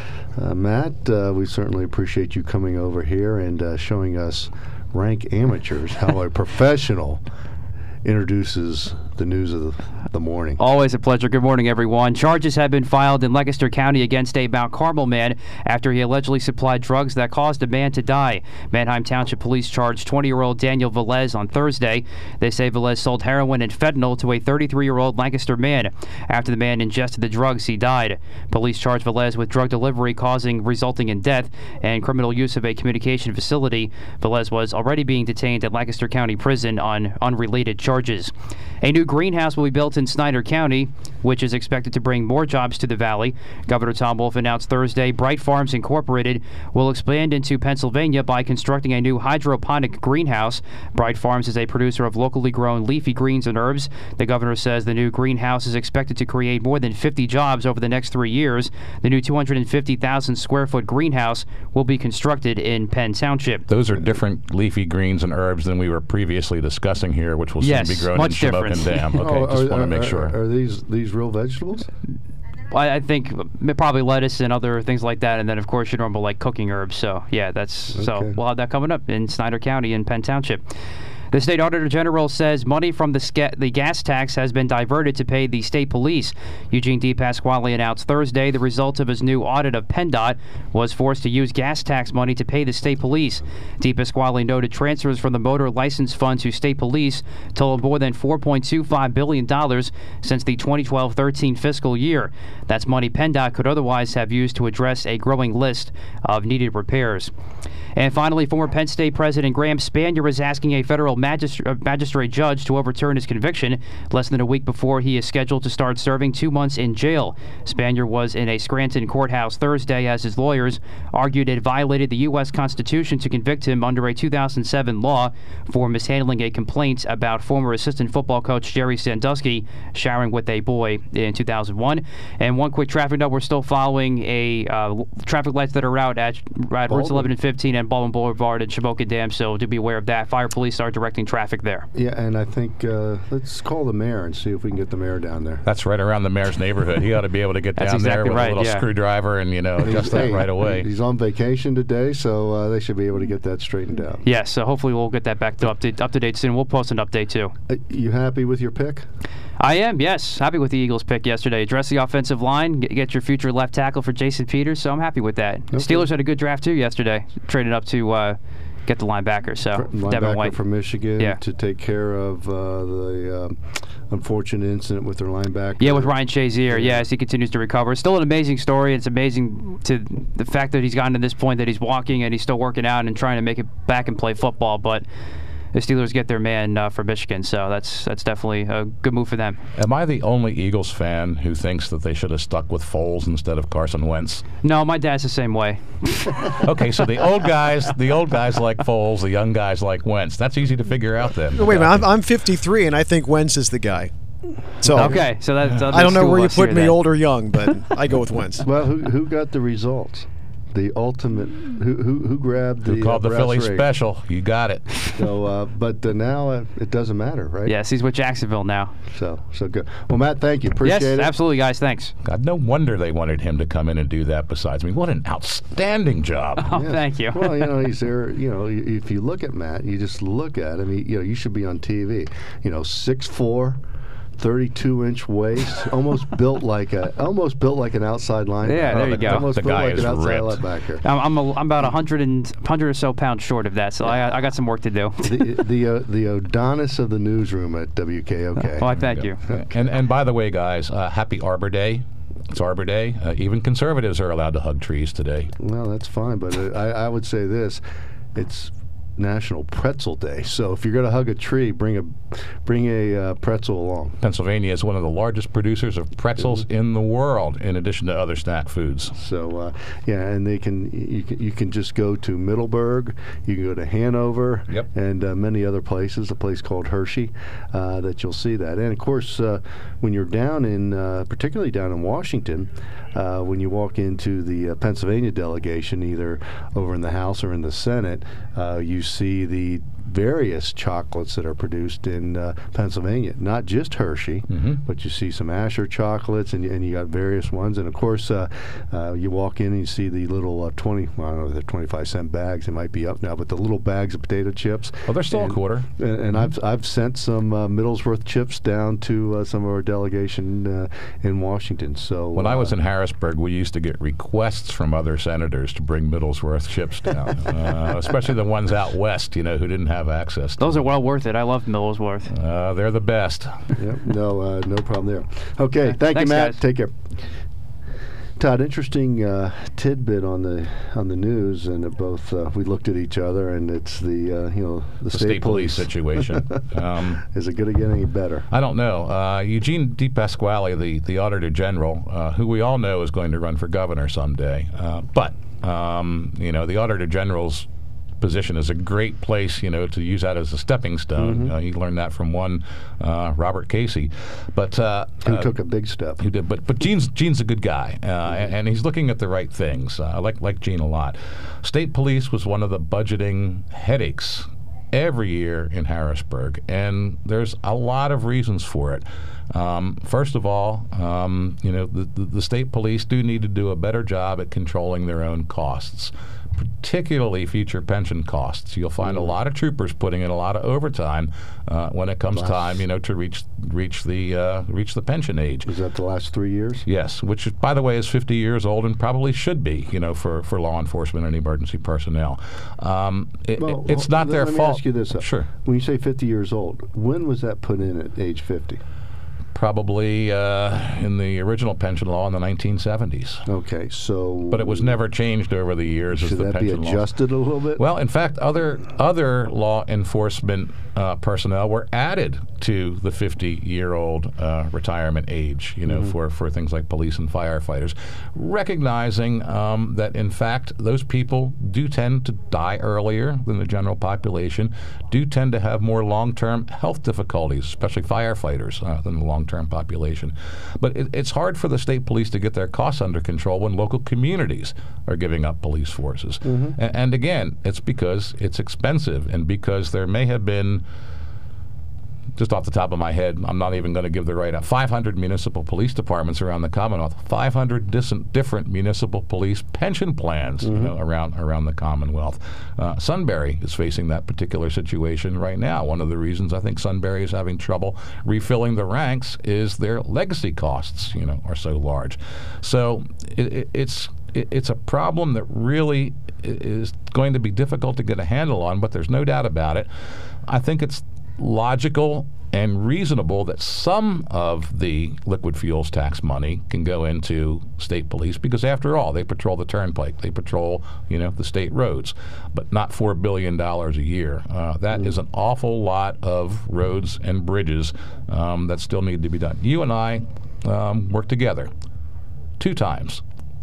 Matt, we certainly appreciate you coming over here and showing us rank amateurs how a professional introduces the news of the morning. Always a pleasure. Good morning, everyone. Charges have been filed in Lancaster County against a Mount Carmel man after he allegedly supplied drugs that caused a man to die. Manheim Township Police charged 20-year-old Daniel Velez on Thursday. They say Velez sold heroin and fentanyl to a 33-year-old Lancaster man. After the man ingested the drugs, he died. Police charged Velez with drug delivery resulting in death and criminal use of a communication facility. Velez was already being detained at Lancaster County Prison on unrelated charges. A new greenhouse will be built in Snyder County, which is expected to bring more jobs to the valley. Governor Tom Wolf announced Thursday Bright Farms Incorporated will expand into Pennsylvania by constructing a new hydroponic greenhouse. Bright Farms is a producer of locally grown leafy greens and herbs. The governor says the new greenhouse is expected to create more than 50 jobs over the next 3 years. The new 250,000 square foot greenhouse will be constructed in Penn Township. Those are different leafy greens and herbs than we were previously discussing here, which will soon be grown in Shamokin Dam. Okay, just want to make sure. Are these real vegetables? I think probably lettuce and other things like that, and then of course your normal like cooking herbs. So yeah, so we'll have that coming up in Snyder County in Penn Township. The state auditor general says money from the gas tax has been diverted to pay the state police. Eugene D. Pasquale announced Thursday the result of his new audit of PennDOT was forced to use gas tax money to pay the state police. D. Pasquale noted transfers from the motor license fund to state police totaled more than $4.25 billion since the 2012-13 fiscal year. That's money PennDOT could otherwise have used to address a growing list of needed repairs. And finally, former Penn State President Graham Spanier is asking a federal magistrate judge to overturn his conviction less than a week before he is scheduled to start serving 2 months in jail. Spanier was in a Scranton courthouse Thursday as his lawyers argued it violated the U.S. Constitution to convict him under a 2007 law for mishandling a complaint about former assistant football coach Jerry Sandusky showering with a boy in 2001. And one quick traffic note, we're still following traffic lights that are out at routes 11 and 15 and Baldwin Boulevard and Shamokin Dam, so do be aware of that. Fire police are directing traffic there. Yeah, and I think let's call the mayor and see if we can get the mayor down there. That's right around the mayor's neighborhood. He ought to be able to get down there with a little screwdriver and, adjust that right away. He's on vacation today, so they should be able to get that straightened out. Yes, so hopefully we'll get that back to up to date soon. We'll post an update, too. You happy with your pick? I am, yes. Happy with the Eagles pick yesterday. Address the offensive line, get your future left tackle for Jason Peters, so I'm happy with that. Okay. Steelers had a good draft, too, yesterday. Traded up to get the linebacker. So Devin White from Michigan to take care of the unfortunate incident with their linebacker. Yeah, with Ryan Shazier. Yeah, as he continues to recover. It's still an amazing story. It's amazing to the fact that he's gotten to this point that he's walking and he's still working out and trying to make it back and play football. But the Steelers get their man from Michigan, so that's definitely a good move for them. Am I the only Eagles fan who thinks that they should have stuck with Foles instead of Carson Wentz? No, my dad's the same way. Okay, so the old guys like Foles, the young guys like Wentz. That's easy to figure out then. No, wait a minute, I'm 53 and I think Wentz is the guy. So okay, so that's I don't know where you put me, old or young, but I go with wins. Well, who got the results? The ultimate. Who grabbed the? Who called the Philly ring? special? You got it. So, but now it doesn't matter, right? Yes, he's with Jacksonville now. So good. Well, Matt, thank you. Appreciate it. Yes, absolutely, guys. Thanks. God, no wonder they wanted him to come in and do that. Besides, I mean, what an outstanding job. Oh, thank you. Well, he's there. If you look at Matt, you just look at him. You should be on TV. 6'4". 32-inch waist, almost built like an outside linebacker. Yeah, there you go. Almost the built guy like is an outside ripped. linebacker. I'm about 100 or so pounds short of that, so I got some work to do. the Adonis of the newsroom at WKOK. Well, I thank you. And by the way, guys, happy Arbor Day. It's Arbor Day. Even conservatives are allowed to hug trees today. Well, that's fine, but I would say this: it's National Pretzel Day. So if you're going to hug a tree, bring a pretzel along. Pennsylvania is one of the largest producers of pretzels in the world, in addition to other snack foods. So and you can just go to Middleburg, you can go to Hanover, and many other places. A place called Hershey, that you'll see that. And of course, when you're down in, particularly down in Washington, when you walk into the Pennsylvania delegation, either over in the House or in the Senate, you see the various chocolates that are produced in Pennsylvania. Not just Hershey, but you see some Asher chocolates, and you got various ones. And of course, you walk in and you see the little I don't know, they're 25-cent bags. They might be up now, but the little bags of potato chips. Well, they're still a quarter. And I've sent some Middlesworth chips down to some of our delegation in Washington. So when I was in Harrisburg, we used to get requests from other senators to bring Middlesworth chips down, especially the ones out west, who didn't have access to Those are well worth it. I love Middlesworth. They're the best. Yep, no problem there. Okay, thank you, Matt. Guys. Take care. Todd, interesting tidbit on the news, and both we looked at each other, and it's the state police situation. Is it going to get any better? I don't know. Eugene DePasquale, the Auditor General, who we all know is going to run for governor someday, but the Auditor General's position is a great place, to use that as a stepping stone. He learned that from one Robert Casey, but who took a big step. Who did? But Gene's a good guy, and he's looking at the right things. I like Gene a lot. State police was one of the budgeting headaches every year in Harrisburg, and there's a lot of reasons for it. First of all, the state police do need to do a better job at controlling their own costs, particularly future pension costs. You'll find a lot of troopers putting in a lot of overtime when it comes time, to reach the pension age. Is that the last 3 years? Yes, which by the way is 50 years old and probably should be, for law enforcement and emergency personnel. It's not their fault. Let me ask you this. Sure. When you say 50 years old, when was that put in at age 50? Probably in the original pension law in the 1970s. Okay, so... But it was never changed over the years as the pension law. Should that be adjusted a little bit? Well, in fact, other law enforcement personnel were added to the 50-year-old retirement age, for things like police and firefighters, recognizing that, in fact, those people do tend to die earlier than the general population, do tend to have more long-term health difficulties, especially firefighters, than the long-term population. But it's hard for the state police to get their costs under control when local communities are giving up police forces. And again, it's because it's expensive and because there may have been, just off the top of my head, I'm not even going to give the right out, 500 municipal police departments around the Commonwealth, 500 different municipal police pension plans around the Commonwealth. Sunbury is facing that particular situation right now. One of the reasons I think Sunbury is having trouble refilling the ranks is their legacy costs, are so large. So it's a problem that really is going to be difficult to get a handle on, but there's no doubt about it. I think it's logical and reasonable that some of the liquid fuels tax money can go into state police because, after all, they patrol the turnpike, they patrol, the state roads, but not $4 billion a year. That is an awful lot of roads and bridges that still need to be done. You and I worked together 2 times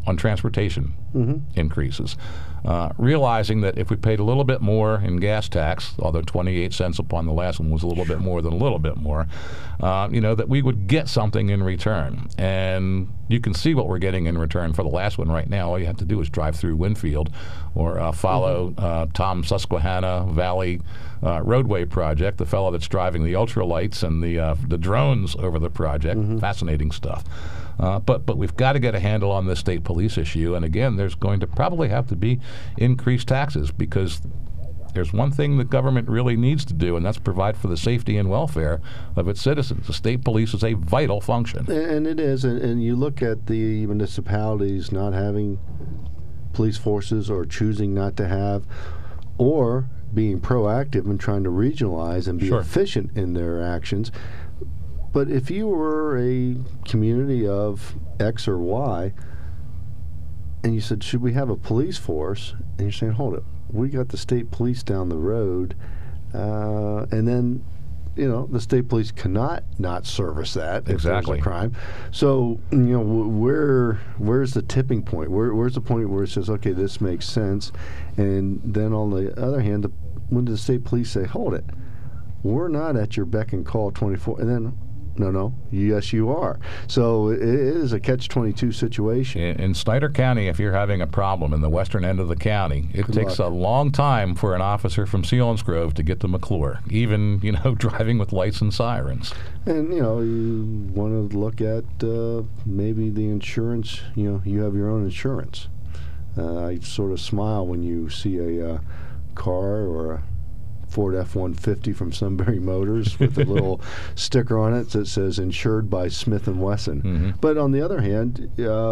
on transportation increases, realizing that if we paid a little bit more in gas tax, although 28 cents upon the last one was a little bit more than a little bit more, that we would get something in return. And you can see what we're getting in return for the last one right now. All you have to do is drive through Winfield or follow Tom Susquehanna Valley roadway project, the fellow that's driving the ultralights and the drones over the project. Fascinating stuff. But we've got to get a handle on this state police issue. And again, there's going to probably have to be increased taxes, because there's one thing the government really needs to do, and that's provide for the safety and welfare of its citizens. The state police is a vital function. And it is. And you look at the municipalities not having police forces, or choosing not to have, or being proactive and trying to regionalize and be efficient in their actions. But if you were a community of X or Y, and you said, should we have a police force? And you're saying, hold it, we got the state police down the road, and then, the state police cannot not service that if there's a crime. So, where's the tipping point? Where's the point where it says, okay, this makes sense? And then on the other hand, when does the state police say, hold it, we're not at your beck and call 24, and then, no, yes, you are. So it is a catch-22 situation. In Snyder County, if you're having a problem in the western end of the county, it takes a long time for an officer from Selinsgrove to get to McClure, even, driving with lights and sirens. And, you want to look at maybe the insurance. You have your own insurance. I sort of smile when you see a car or a Ford F-150 from Sunbury Motors with a little sticker on it that says insured by Smith & Wesson. But on the other hand,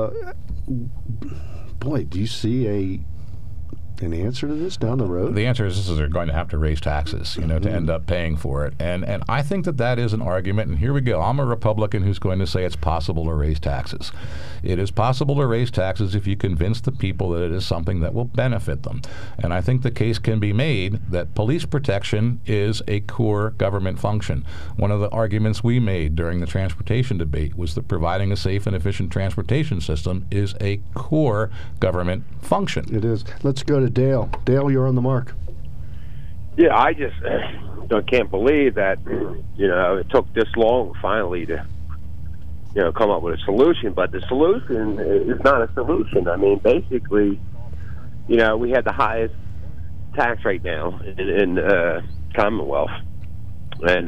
boy, do you see an answer to this down the road? The answer is they're going to have to raise taxes, to end up paying for it. And I think that is an argument, and here we go. I'm a Republican who's going to say it's possible to raise taxes. It is possible to raise taxes if you convince the people that it is something that will benefit them. And I think the case can be made that police protection is a core government function. One of the arguments we made during the transportation debate was that providing a safe and efficient transportation system is a core government function. It is. Let's go to Dale. Dale, you're on the mark. Yeah, I just can't believe that, it took this long finally to, come up with a solution. But the solution is not a solution. I mean, basically, we have the highest tax rate now in Commonwealth. And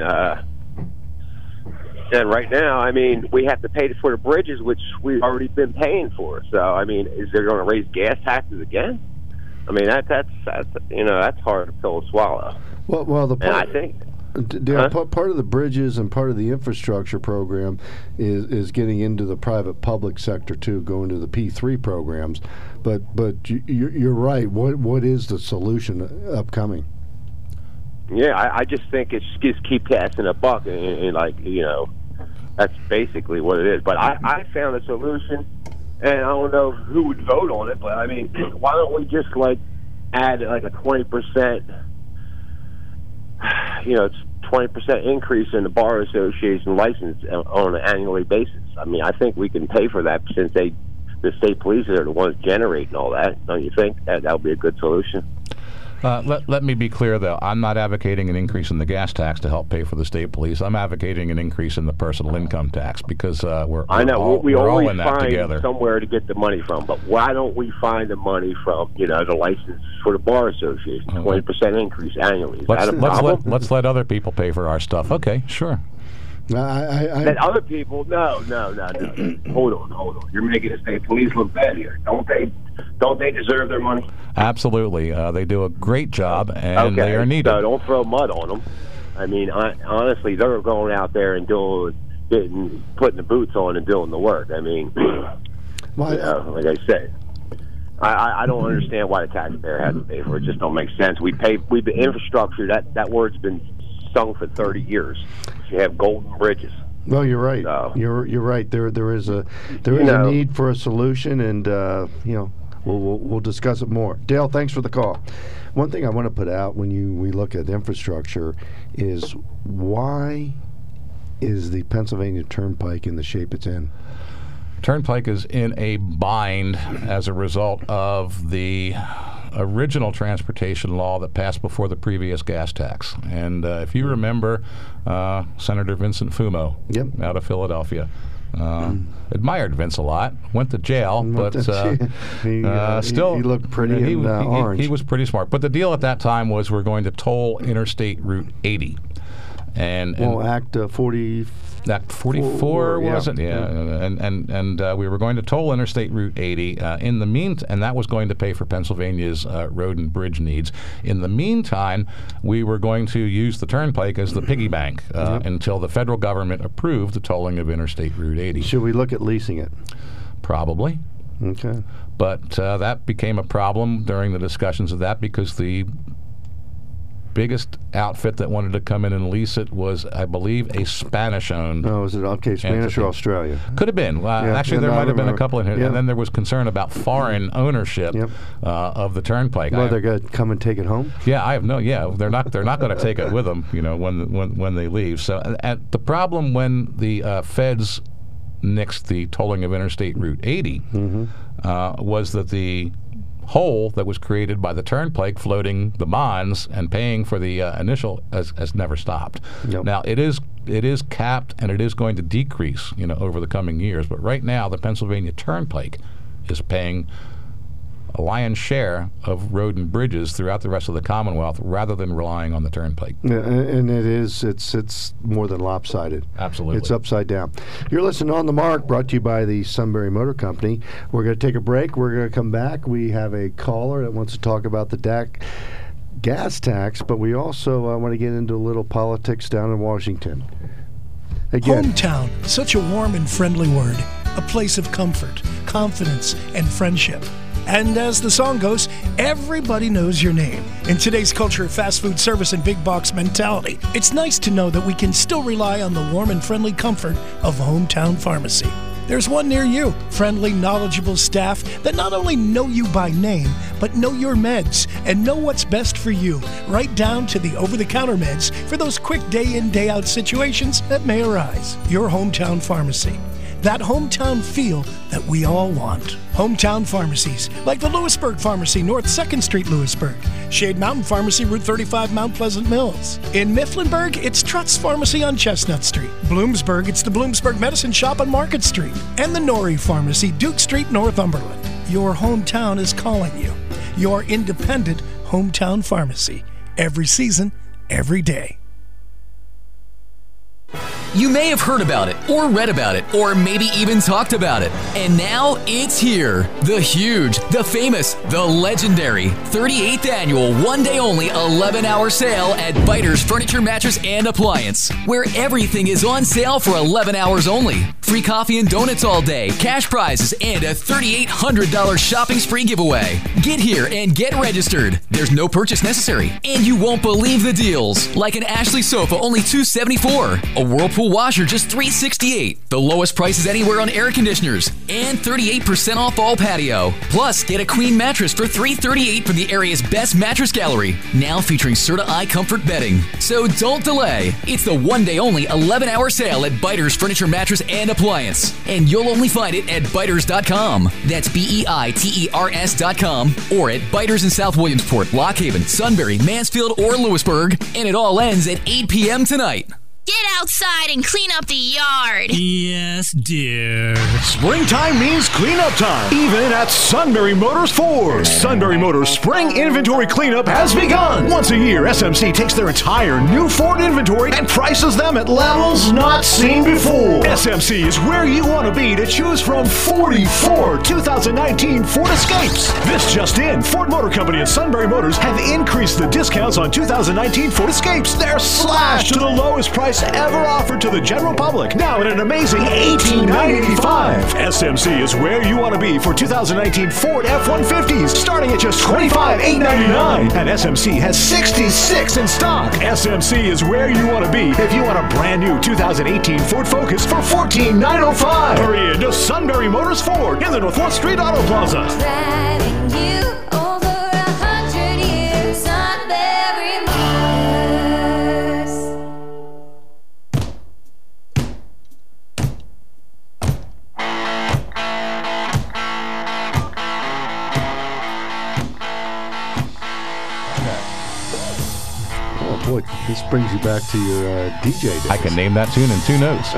right now, I mean, we have to pay for the bridges, which we've already been paying for. So, I mean, is there going to raise gas taxes again? I mean, that's hard to pill to swallow. Well, the part, and I think part of the bridges and part of the infrastructure program is getting into the private-public sector too, going to the P3 programs. But you're right. What is the solution upcoming? Yeah, I just think it's just keep passing a buck, and that's basically what it is. But I found a solution. And I don't know who would vote on it, but I mean, why don't we just add a 20%, 20% increase in the Bar Association license on an annually basis? I mean, I think we can pay for that since the state police are the ones generating all that. Don't you think that would be a good solution? Let me be clear, though. I'm not advocating an increase in the gas tax to help pay for the state police. I'm advocating an increase in the personal income tax because we're all in that together. Somewhere to get the money from, but why don't we find the money from the license for the Bar Association? 20% increase annually. Is that a problem? Let's let other people pay for our stuff. Okay, sure. That other people, no. Hold on. You're making the state police look bad here. Don't they deserve their money? Absolutely. They do a great job, and they are needed. So don't throw mud on them. I mean, honestly, they're going out there and putting the boots on and doing the work. I mean, like I said, I don't understand why the taxpayer has to pay for it. It just don't make sense. We've been infrastructure. That word's been sung for 30 years. You have golden bridges. Well, you're right. So, you're right. There is a need for a solution, and we'll discuss it more. Dale, thanks for the call. One thing I want to put out when we look at infrastructure is why is the Pennsylvania Turnpike in the shape it's in? Turnpike is in a bind as a result of the original transportation law that passed before the previous gas tax. And if you remember, Senator Vincent Fumo out of Philadelphia admired Vince a lot, went to jail, but still he looked pretty orange. He was pretty smart. But the deal at that time was we're going to toll Interstate Route 80. And Act 40. Act 44 was it? Yeah. And we were going to toll Interstate Route 80 in the meantime, and that was going to pay for Pennsylvania's road and bridge needs. In the meantime, we were going to use the Turnpike as the piggy bank until the federal government approved the tolling of Interstate Route 80. Should we look at leasing it? Probably. Okay. But that became a problem during the discussions of that because the biggest outfit that wanted to come in and lease it was, I believe, a Spanish-owned. Oh, is it Spanish entity. or Australia? Could have been. Actually, there might have been a couple in here. And then there was concern about foreign ownership of the Turnpike. Well, they're going to come and take it home. Yeah, I have no. Yeah, they're not going to take it with them. When they leave. So, the problem when the feds nixed the tolling of Interstate Route 80 was that the hole that was created by the Turnpike floating the bonds and paying for the initial has never stopped. Now it is capped and it is going to decrease over the coming years, but right now the Pennsylvania Turnpike is paying a lion's share of road and bridges throughout the rest of the Commonwealth rather than relying on the Turnpike. Yeah, and it's more than lopsided. Absolutely. It's upside down. You're listening On the Mark, brought to you by the Sunbury Motor Company. We're going to take a break. We're going to come back. We have a caller that wants to talk about the gas tax, but we also want to get into a little politics down in Washington. Again, hometown, such a warm and friendly word, a place of comfort, confidence, and friendship. And as the song goes, everybody knows your name. In today's culture of fast food service and big box mentality, it's nice to know that we can still rely on the warm and friendly comfort of Hometown Pharmacy. There's one near you. Friendly, knowledgeable staff that not only know you by name, but know your meds and know what's best for you, right down to the over-the-counter meds for those quick day-in, day-out situations that may arise. Your Hometown Pharmacy. That hometown feel that we all want. Hometown pharmacies, like the Lewisburg Pharmacy, North 2nd Street, Lewisburg. Shade Mountain Pharmacy, Route 35, Mount Pleasant Mills. In Mifflinburg, it's Trutz Pharmacy on Chestnut Street. Bloomsburg, it's the Bloomsburg Medicine Shop on Market Street. And the Norrie Pharmacy, Duke Street, Northumberland. Your hometown is calling you. Your independent hometown pharmacy. Every season, every day. You may have heard about it, or read about it, or maybe even talked about it. And now it's here. The huge, the famous, the legendary 38th annual one-day-only 11-hour sale at Biter's Furniture, Mattress, and Appliance, where everything is on sale for 11 hours only. Free coffee and donuts all day, cash prizes, and a $3,800 shopping spree giveaway. Get here and get registered. There's no purchase necessary, and you won't believe the deals. Like an Ashley sofa, only $274. A Whirlpool washer, just $368. The lowest prices anywhere on air conditioners. And 38% off all patio. Plus, get a queen mattress for $338 from the area's best mattress gallery. Now featuring Serta iComfort bedding. So don't delay. It's the one-day-only 11-hour sale at Biter's Furniture, Mattress, and Appliance. And you'll only find it at Biters.com. That's BEITERS.com. Or at Biters in South Williamsport, Lock Haven, Sunbury, Mansfield, or Lewisburg. And it all ends at 8 p.m. tonight. Get outside and clean up the yard. Yes, dear. Springtime means cleanup time, even at Sunbury Motors Ford. Sunbury Motors Spring Inventory Cleanup has begun. Once a year, SMC takes their entire new Ford inventory and prices them at levels not seen before. SMC is where you want to be to choose from 44 2019 Ford Escapes. This just in, Ford Motor Company and Sunbury Motors have increased the discounts on 2019 Ford Escapes. They're slashed to the lowest price ever offered to the general public, now at an amazing $18,985. SMC is where you want to be for 2019 Ford F-150s, starting at just $25,899. And SMC has 66 in stock. SMC is where you want to be if you want a brand new 2018 Ford Focus for $14,905. Hurry into Sunbury Motors Ford in the North 4th Street Auto Plaza. Driving you over 100 years, Sunbury Motors. Boy, this brings you back to your DJ days. I can name that tune in 2 notes.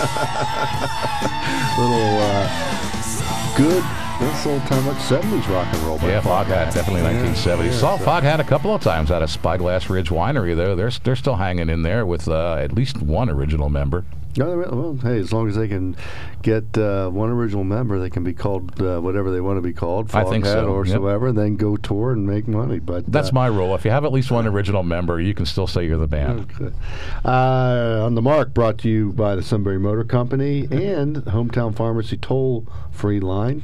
Good. That's old time, like 70s rock and roll. Yeah, Foghat, definitely 1970s. Saw Foghat a couple of times out of Spyglass Ridge Winery, though. They're still hanging in there with at least one original member. Well, hey, as long as they can get one original member, they can be called whatever they want to be called, I think so. or whatsoever, and then go tour and make money. But that's my rule. If you have at least one original member, you can still say you're the band. Okay. On the Mark, brought to you by the Sunbury Motor Company and Hometown Pharmacy toll-free line,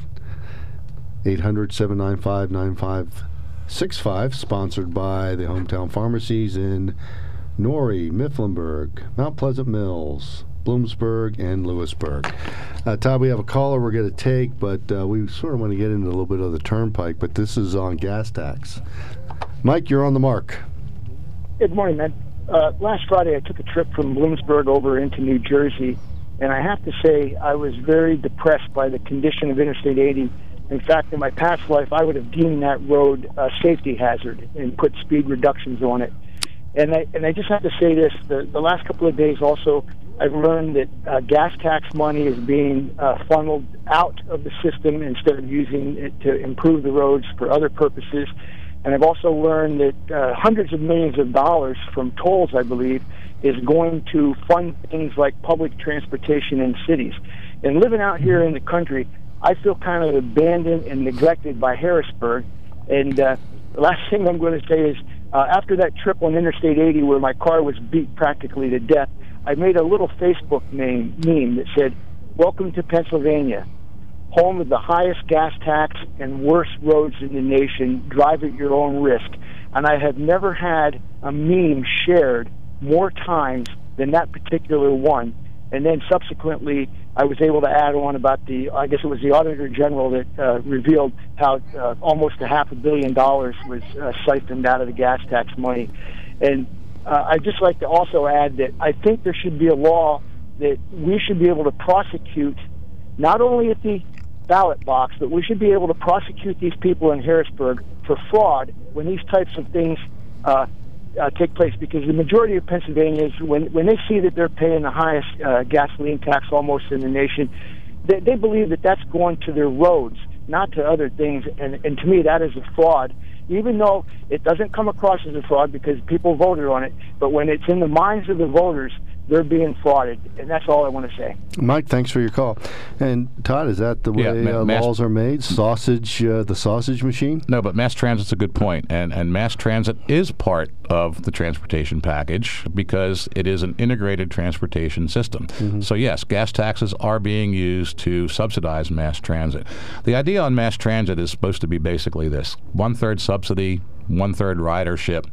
800-795-9565, sponsored by the Hometown Pharmacies in Norrie, Mifflinburg, Mount Pleasant Mills, Bloomsburg, and Lewisburg. Todd, we have a caller we're going to take, but we sort of want to get into a little bit of the turnpike, but this is on gas tax. Mike, you're on the Mark. Good morning, man. Last Friday, I took a trip from Bloomsburg over into New Jersey, and I have to say I was very depressed by the condition of Interstate 80. In fact, in my past life, I would have deemed that road a safety hazard and put speed reductions on it. And I just have to say this, the last couple of days also, I've learned that gas tax money is being funneled out of the system instead of using it to improve the roads for other purposes. And I've also learned that hundreds of millions of dollars from tolls, I believe, is going to fund things like public transportation in cities. And living out here in the country, I feel kind of abandoned and neglected by Harrisburg. And the last thing I'm going to say is, after that trip on Interstate 80 where my car was beat practically to death, I made a little Facebook meme that said, "Welcome to Pennsylvania, home of the highest gas tax and worst roads in the nation. Drive at your own risk." And I have never had a meme shared more times than that particular one. And then subsequently, I was able to add on about I guess it was the Auditor General that revealed how almost $500 million was siphoned out of the gas tax money. And I'd just like to also add that I think there should be a law that we should be able to prosecute, not only at the ballot box, but we should be able to prosecute these people in Harrisburg for fraud when these types of things take place, because the majority of Pennsylvanians, when they see that they're paying the highest gasoline tax almost in the nation, they believe that that's going to their roads, not to other things, and to me that is a fraud, even though it doesn't come across as a fraud because people voted on it, but when it's in the minds of the voters, they're being frauded, and that's all I want to say. Mike, thanks for your call. And Todd, is that the way laws are made? The sausage machine? No, but mass transit's a good point, and mass transit is part of the transportation package because it is an integrated transportation system. Mm-hmm. So yes, gas taxes are being used to subsidize mass transit. The idea on mass transit is supposed to be basically this: 1/3 subsidy, 1/3 ridership.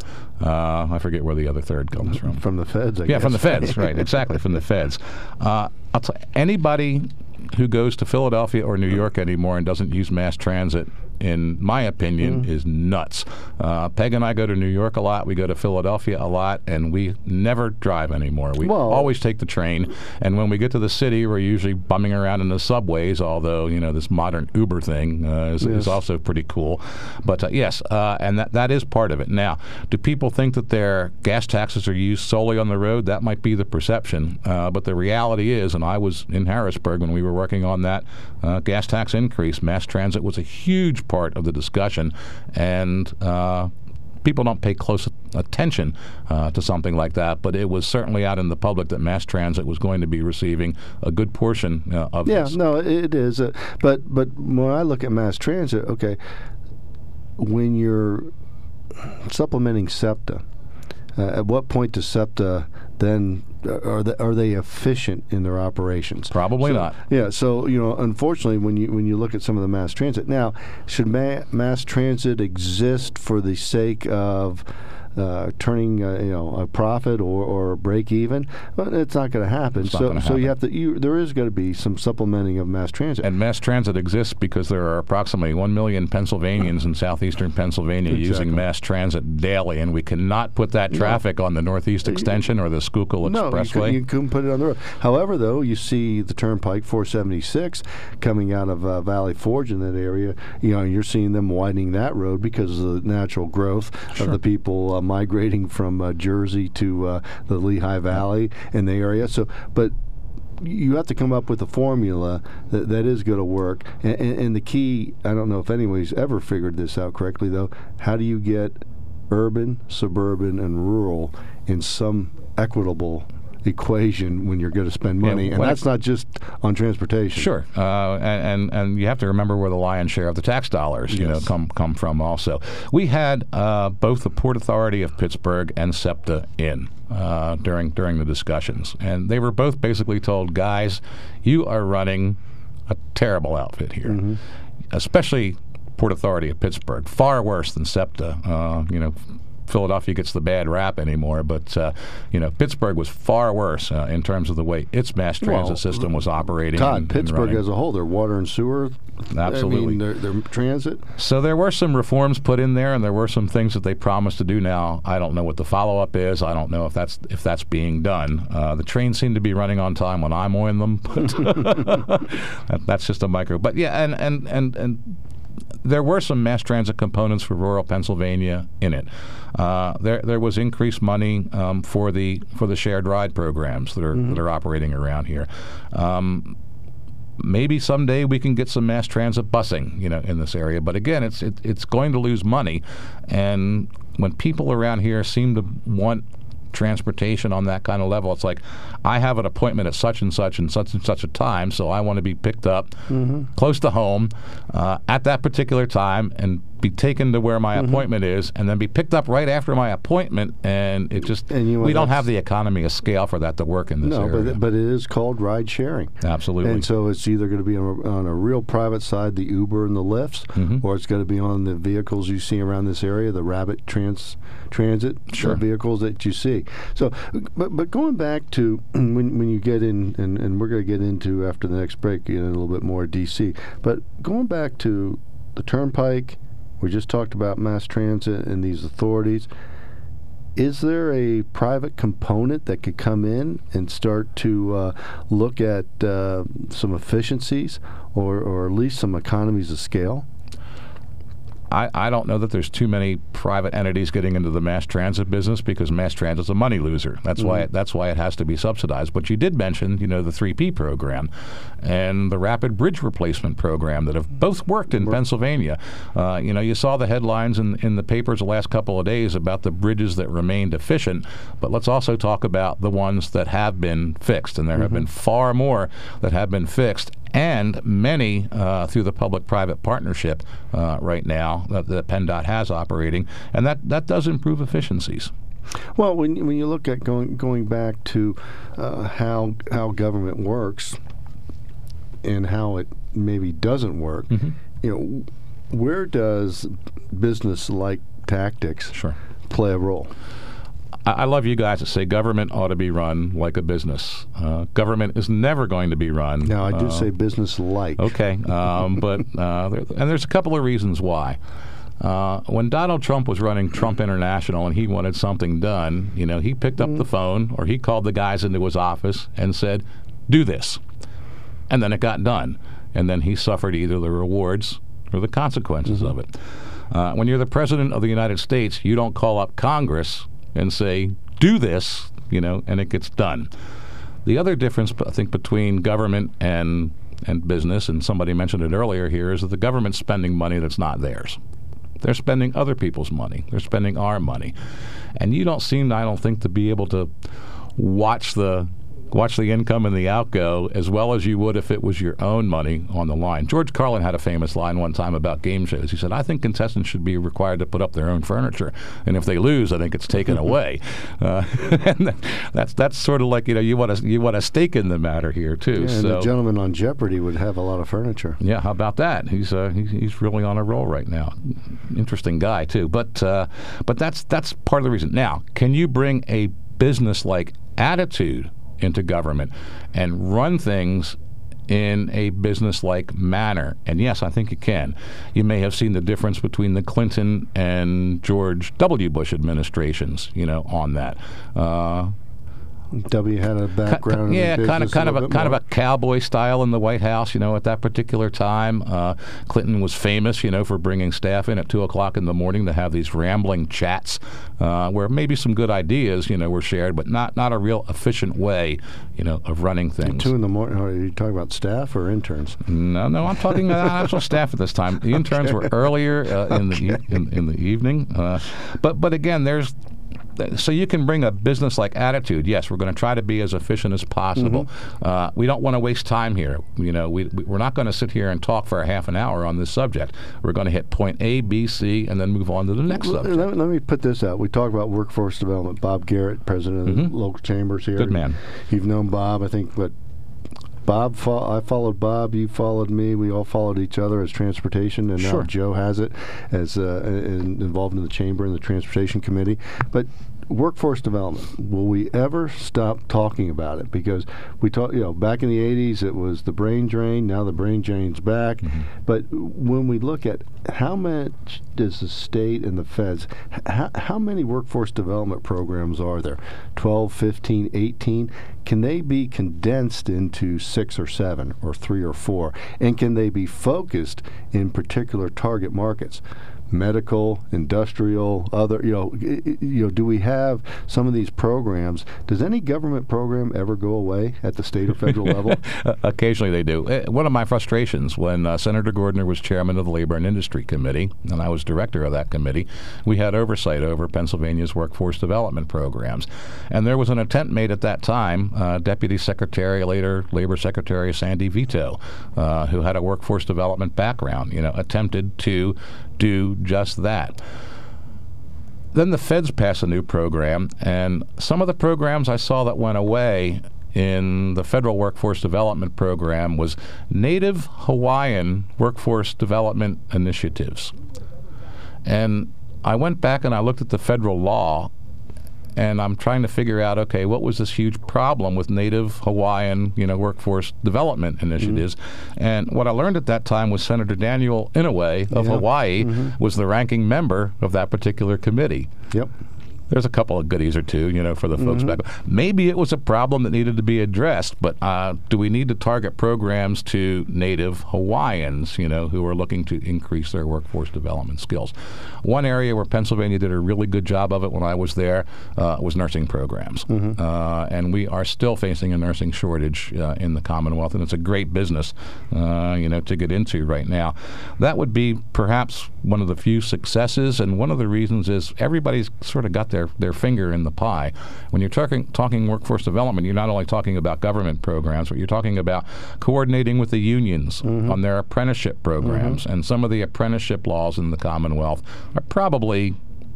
I forget where the other third comes from. From the feds, I guess. Yeah, from the feds, right, exactly, from the feds. I'll tell you, anybody who goes to Philadelphia or New York anymore and doesn't use mass transit, in my opinion, is nuts. Peg and I go to New York a lot. We go to Philadelphia a lot, and we never drive anymore. We always take the train, and when we get to the city, we're usually bumming around in the subways, although, you know, this modern Uber thing is also pretty cool. But, yes, and that is part of it. Now, do people think that their gas taxes are used solely on the road? That might be the perception. But the reality is, and I was in Harrisburg when we were working on that gas tax increase, mass transit was a huge part of the discussion, and people don't pay close attention to something like that, but it was certainly out in the public that mass transit was going to be receiving a good portion of this. Yeah, no, it is. But when I look at mass transit, okay, when you're supplementing SEPTA, at what point does SEPTA then are they efficient in their operations? Probably not. Yeah. So unfortunately, when you look at some of the mass transit now, should mass transit exist for the sake of turning a profit or break even? Well, it's not going to happen. So you have to. There is going to be some supplementing of mass transit. And mass transit exists because there are approximately 1 million Pennsylvanians in southeastern Pennsylvania using mass transit daily, and we cannot put that traffic on the Northeast Extension or the Schuylkill Expressway. You couldn't put it on the road. However, though, you see the Turnpike 476 coming out of Valley Forge in that area. You're seeing them widening that road because of the natural growth of the people migrating from Jersey to the Lehigh Valley in the area. So, but you have to come up with a formula that is going to work. And the key, I don't know if anybody's ever figured this out correctly, though, how do you get urban, suburban, and rural in some equitable equation when you're going to spend money, and that's not just on transportation. Sure, and you have to remember where the lion's share of the tax dollars come from. Also, we had both the Port Authority of Pittsburgh and SEPTA in during the discussions, and they were both basically told, guys, you are running a terrible outfit here, especially Port Authority of Pittsburgh, far worse than SEPTA. Philadelphia gets the bad rap anymore, but Pittsburgh was far worse in terms of the way its mass transit system was operating. Todd, Pittsburgh as a whole, their water and sewer, absolutely, their transit. So there were some reforms put in there, and there were some things that they promised to do. Now I don't know what the follow-up is. I don't know if that's being done. The trains seem to be running on time when I'm on them, but that's just a micro. But yeah, and there were some mass transit components for rural Pennsylvania in it. There was increased money for the shared ride programs that are operating around here. Maybe someday we can get some mass transit busing, in this area. But again, it's going to lose money, and when people around here seem to want transportation on that kind of level, it's like, I have an appointment at such and such a time, so I want to be picked up close to home at that particular time and be taken to where my appointment is, and then be picked up right after my appointment, and it just we don't have the economy of scale for that to work in this area. No, but it is called ride sharing. Absolutely. And so it's either going to be on a real private side, the Uber and the Lyfts, or it's going to be on the vehicles you see around this area, the Rabbit Transit vehicles that you see. So, but going back to when you get in, and we're going to get into after the next break, a little bit more DC, but going back to the Turnpike, we just talked about mass transit and these authorities. Is there a private component that could come in and start to look at some efficiencies or at least some economies of scale? I don't know that there's too many private entities getting into the mass transit business, because mass transit's a money loser. That's why it has to be subsidized. But you did mention, the 3P program and the rapid bridge replacement program that have both worked in Pennsylvania. You saw the headlines in the papers the last couple of days about the bridges that remained efficient, but let's also talk about the ones that have been fixed, and there have been far more that have been fixed, and many through the public-private partnership right now that PennDOT has operating, and that does improve efficiencies. Well, when you look at going back to how government works and how it maybe doesn't work, where does business-like tactics play a role? I love you guys that say government ought to be run like a business. Government is never going to be run. No, I do say business-like. Okay, but there's a couple of reasons why. When Donald Trump was running Trump International and he wanted something done, he picked up the phone or he called the guys into his office and said, "Do this," and then it got done. And then he suffered either the rewards or the consequences of it. When you're the President of the United States, you don't call up Congress and say, "Do this," and it gets done. The other difference, I think, between government and business, and somebody mentioned it earlier here, is that the government's spending money that's not theirs. They're spending other people's money. They're spending our money. And you don't seem, I don't think, to be able to watch the income and the outgo as well as you would if it was your own money on the line. George Carlin had a famous line one time about game shows. He said, "I think contestants should be required to put up their own furniture, and if they lose, I think it's taken away." And that's sort of like you want a stake in the matter here too. Yeah, and the gentleman on Jeopardy would have a lot of furniture. Yeah, how about that? He's really on a roll right now. Interesting guy too. But that's part of the reason. Now, can you bring a business-like attitude into government and run things in a business-like manner? And yes, I think you can. You may have seen the difference between the Clinton and George W. Bush administrations, on that. W had a background. Kind of a cowboy style in the White House. At that particular time, Clinton was famous, for bringing staff in at 2:00 in the morning to have these rambling chats where maybe some good ideas, were shared, but not a real efficient way, of running things. 2 in the morning. Are you talking about staff or interns? No, I'm talking about actual staff at this time. The interns were earlier in the evening, but again, so you can bring a business-like attitude. Yes, we're going to try to be as efficient as possible. We don't want to waste time here. We're not going to sit here and talk for a half an hour on this subject. We're going to hit point A, B, C, and then move on to the next subject. Let me put this out. We talk about workforce development. Bob Garrett, president of the local chambers here. Good man. You've known Bob, I think, I followed Bob, you followed me, we all followed each other as transportation, and now Joe has it as involved in the chamber and the transportation committee. But workforce development, will we ever stop talking about it? Because we talk, back in the 80s it was the brain drain, now the brain drain's back. But when we look at how much does the state and the feds, how many workforce development programs are there? 12, 15, 18? Can they be condensed into 6 or 7 or 3 or 4? And can they be focused in particular target markets? Medical, industrial, other, do we have some of these programs? Does any government program ever go away at the state or federal level? Occasionally they do. One of my frustrations when Senator Gordner was chairman of the Labor and Industry Committee, and I was director of that committee, we had oversight over Pennsylvania's workforce development programs. And there was an attempt made at that time, Deputy Secretary, later Labor Secretary Sandy Vito, who had a workforce development background, attempted to do just that. Then the feds passed a new program, and some of the programs I saw that went away in the federal workforce development program was Native Hawaiian workforce development initiatives. And I went back and I looked at the federal law, and I'm trying to figure out, okay, what was this huge problem with Native Hawaiian, workforce development initiatives? And what I learned at that time was Senator Daniel Inouye of Hawaii was the ranking member of that particular committee. Yep. There's a couple of goodies or two, for the folks back. Maybe it was a problem that needed to be addressed, but do we need to target programs to Native Hawaiians, who are looking to increase their workforce development skills? One area where Pennsylvania did a really good job of it when I was there was nursing programs. And we are still facing a nursing shortage in the Commonwealth, and it's a great business, to get into right now. That would be perhaps one of the few successes, and one of the reasons is everybody's sort of got their finger in the pie. When you're talking workforce development, you're not only talking about government programs, but you're talking about coordinating with the unions on their apprenticeship programs. And some of the apprenticeship laws in the Commonwealth are probably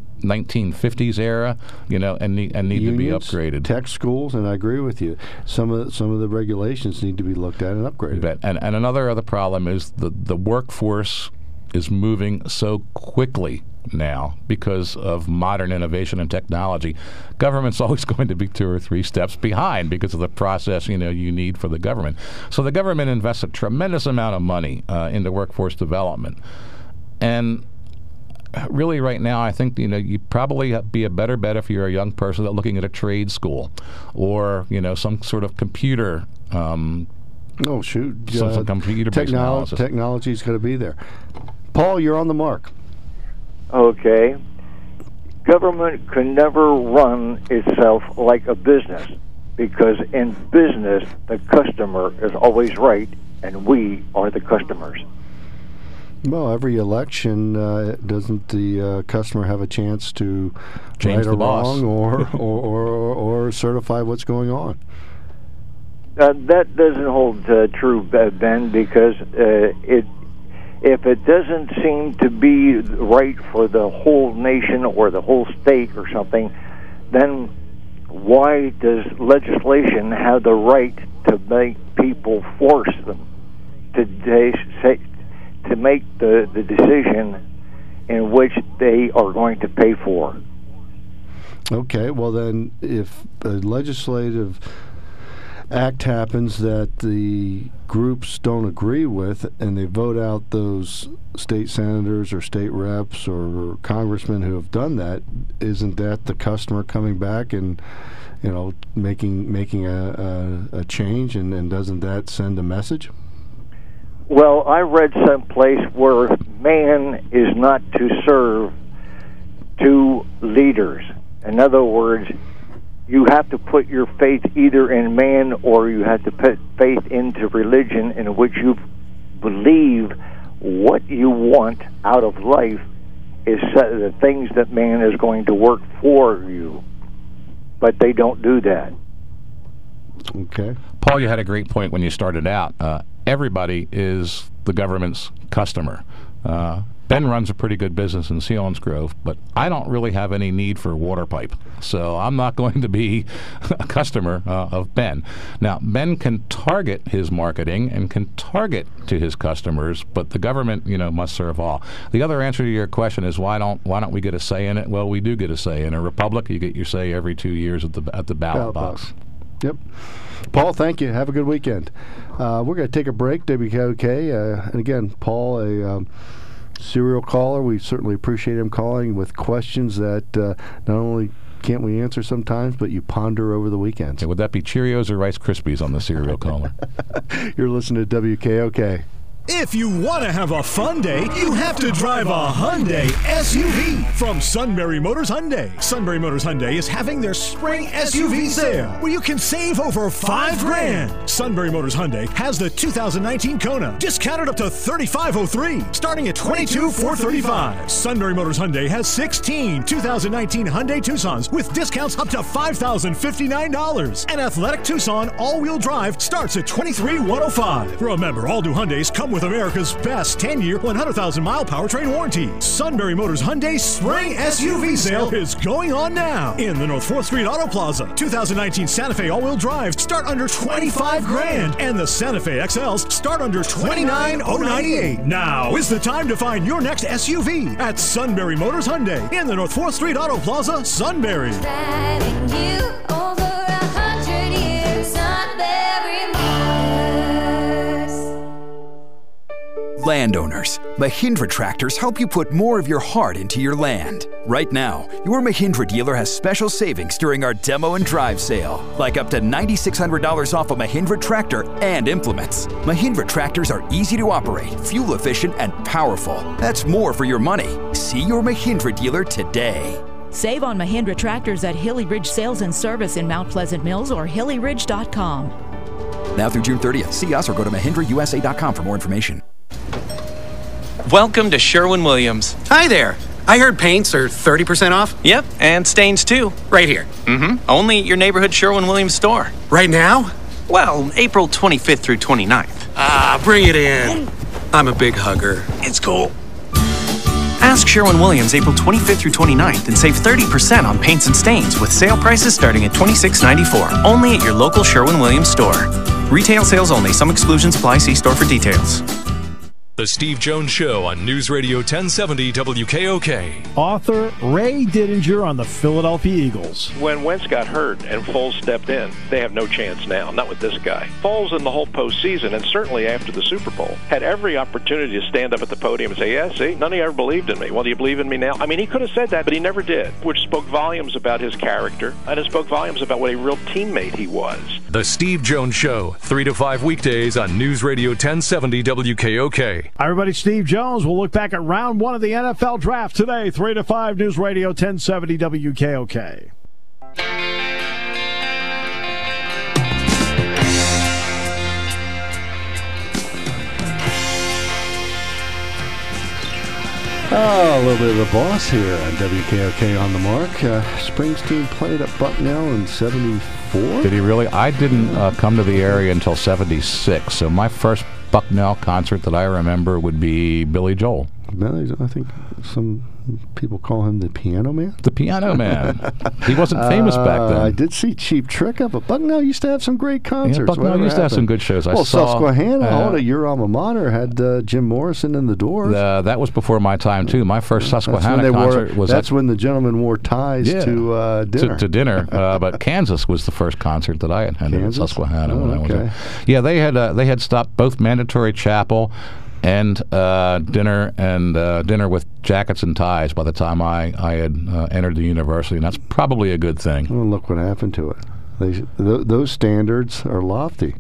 1950s era, and need unions, to be upgraded. Tech schools, and I agree with you. Some of the regulations need to be looked at and upgraded. And another other problem is the workforce is moving so quickly now because of modern innovation and technology. Government's always going to be 2 or 3 steps behind because of the process you need for the government. So the government invests a tremendous amount of money into workforce development. And really right now I think you'd probably be a better bet if you're a young person looking at a trade school or some sort of computer some computer-based analysis. Technology's going to be there. Paul, you're on the mark. Okay. Government can never run itself like a business because in business, the customer is always right and we are the customers. Well, every election, doesn't the customer have a chance to change right or the boss wrong or certify what's going on? That doesn't hold true, Ben, because if it doesn't seem to be right for the whole nation or the whole state or something, then why does legislation have the right to make people force them to make the decision in which they are going to pay for? Okay, well then, if a legislative act happens that the groups don't agree with, and they vote out those state senators or state reps or congressmen who have done that, isn't that the customer coming back and making a change, and doesn't that send a message? Well, I read someplace where man is not to serve two leaders. In other words, you have to put your faith either in man, or you have to put faith into religion, in which you believe what you want out of life is the things that man is going to work for you. But they don't do that. Okay. Paul, you had a great point when you started out. Everybody is the government's customer. Ben runs a pretty good business in Selinsgrove, but I don't really have any need for a water pipe, so I'm not going to be a customer of Ben. Now, Ben can target his marketing and can target to his customers, but the government, must serve all. The other answer to your question is why don't we get a say in it? Well, we do get a say. In a republic, you get your say every 2 years at the ballot box. Yep. Paul, thank you. Have a good weekend. We're going to take a break, WKOK. And again, Paul, a serial caller. We certainly appreciate him calling with questions that not only can't we answer sometimes, but you ponder over the weekends. Hey, would that be Cheerios or Rice Krispies on the serial caller? You're listening to WKOK. If you want to have a fun day, you have to drive a Hyundai SUV from Sunbury Motors Hyundai. Sunbury Motors Hyundai is having their spring SUV sale, where you can save over $5,000. Sunbury Motors Hyundai has the 2019 Kona, discounted up to $3,503, starting at $22,435. Sunbury Motors Hyundai has 16 2019 Hyundai Tucsons with discounts up to $5,059. An athletic Tucson all-wheel drive starts at $23,105. Remember, all new Hyundais come with America's best 10-year, 100,000-mile powertrain warranty. Sunbury Motors Hyundai Spring SUV sale is going on now in the North 4th Street Auto Plaza. 2019 Santa Fe all-wheel drives start under $25,000, and the Santa Fe XLs start under $29,098. Now is the time to find your next SUV at Sunbury Motors Hyundai in the North 4th Street Auto Plaza, Sunbury. Driving you over 100 years, Sunbury Motors. Landowners, Mahindra tractors help you put more of your heart into your land. Right now, your Mahindra dealer has special savings during our demo and drive sale, like up to $9,600 off a Mahindra tractor and implements. Mahindra tractors are easy to operate, fuel efficient, and powerful. That's more for your money. See your Mahindra dealer today. Save on Mahindra tractors at Hilly Ridge Sales and Service in Mount Pleasant Mills or hillyridge.com. Now through June 30th. See us or go to MahindraUSA.com for more information. Welcome to Sherwin-Williams. Hi there. I heard paints are 30% off. Yep, and stains too. Right here. Mm-hmm. Only at your neighborhood Sherwin-Williams store. Right now? Well, April 25th through 29th. Ah, bring it in. I'm a big hugger. It's cool. Ask Sherwin-Williams April 25th through 29th and save 30% on paints and stains with sale prices starting at $26.94. Only at your local Sherwin-Williams store. Retail sales only. Some exclusions apply. See store for details. The Steve Jones Show on News Radio 1070 WKOK. Author Ray Didinger on the Philadelphia Eagles. When Wentz got hurt and Foles stepped in, they have no chance now, not with this guy. Foles in the whole postseason, and certainly after the Super Bowl, had every opportunity to stand up at the podium and say, yeah, see, none of you ever believed in me. Well, do you believe in me now? I mean, he could have said that, but he never did, which spoke volumes about his character, and it spoke volumes about what a real teammate he was. The Steve Jones Show, 3 to 5 weekdays on News Radio 1070 WKOK. Hi, everybody. Steve Jones. We'll look back at round one of the NFL draft today, 3 to 5, News Radio 1070 WKOK. Oh, a little bit of the boss here on WKOK on the Mark. Springsteen played at Bucknell in 74. Did he really? I didn't come to the area until 76, so my first Bucknell concert that I remember would be Billy Joel. I think some People call him the Piano Man? The Piano Man. He wasn't famous back then. I did see Cheap Trick up at Bucknell. Used to have some great concerts. Yeah, Bucknell used to have some good shows. Susquehanna, your alma mater, had Jim Morrison and the Doors. That was before my time, too. My first Susquehanna concert was... That's when the gentlemen wore ties to dinner. To dinner. But Kansas was the first concert that I attended at Susquehanna when I was there. Yeah, they had stopped both mandatory chapel and dinner with jackets and ties by the time I had entered the university, and that's probably a good thing. Well, look what happened to it. Those standards are lofty.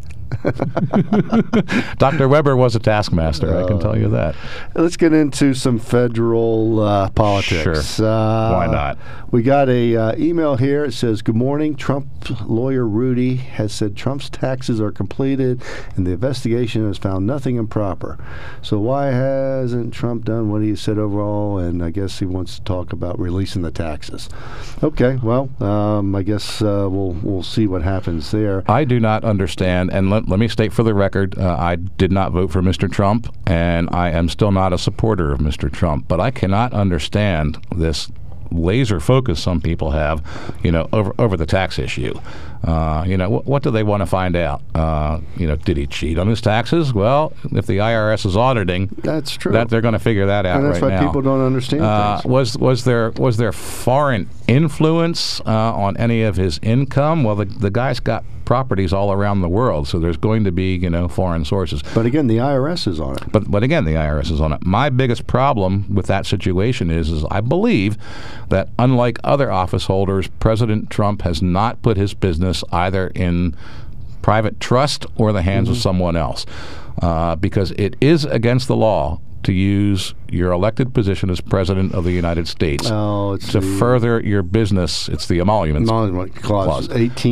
Dr. Weber was a taskmaster, I can tell you that. Let's get into some federal politics. Sure. Why not? We got a email here. It says, "Good morning. Trump lawyer Rudy has said Trump's taxes are completed and the investigation has found nothing improper. So why hasn't Trump done what he said overall?" And I guess he wants to talk about releasing the taxes. Okay, well, I guess we'll see what happens there. I do not understand, and let me state for the record, I did not vote for Mr. Trump, and I am still not a supporter of Mr. Trump, but I cannot understand this laser focus some people have, over the tax issue. What do they want to find out? Did he cheat on his taxes? Well, if the IRS is auditing, that's true. That they're going to figure that out. And that's right why now. People don't understand things. Was there foreign influence on any of his income? Well, the guy's got properties all around the world, so there's going to be foreign sources. But again, the IRS is on it. But again, the IRS is on it. My biggest problem with that situation is I believe that unlike other office holders, President Trump has not put his business either in private trust or the hands of someone else, because it is against the law to use your elected position as President of the United States to further your business. It's the Emolument Clause.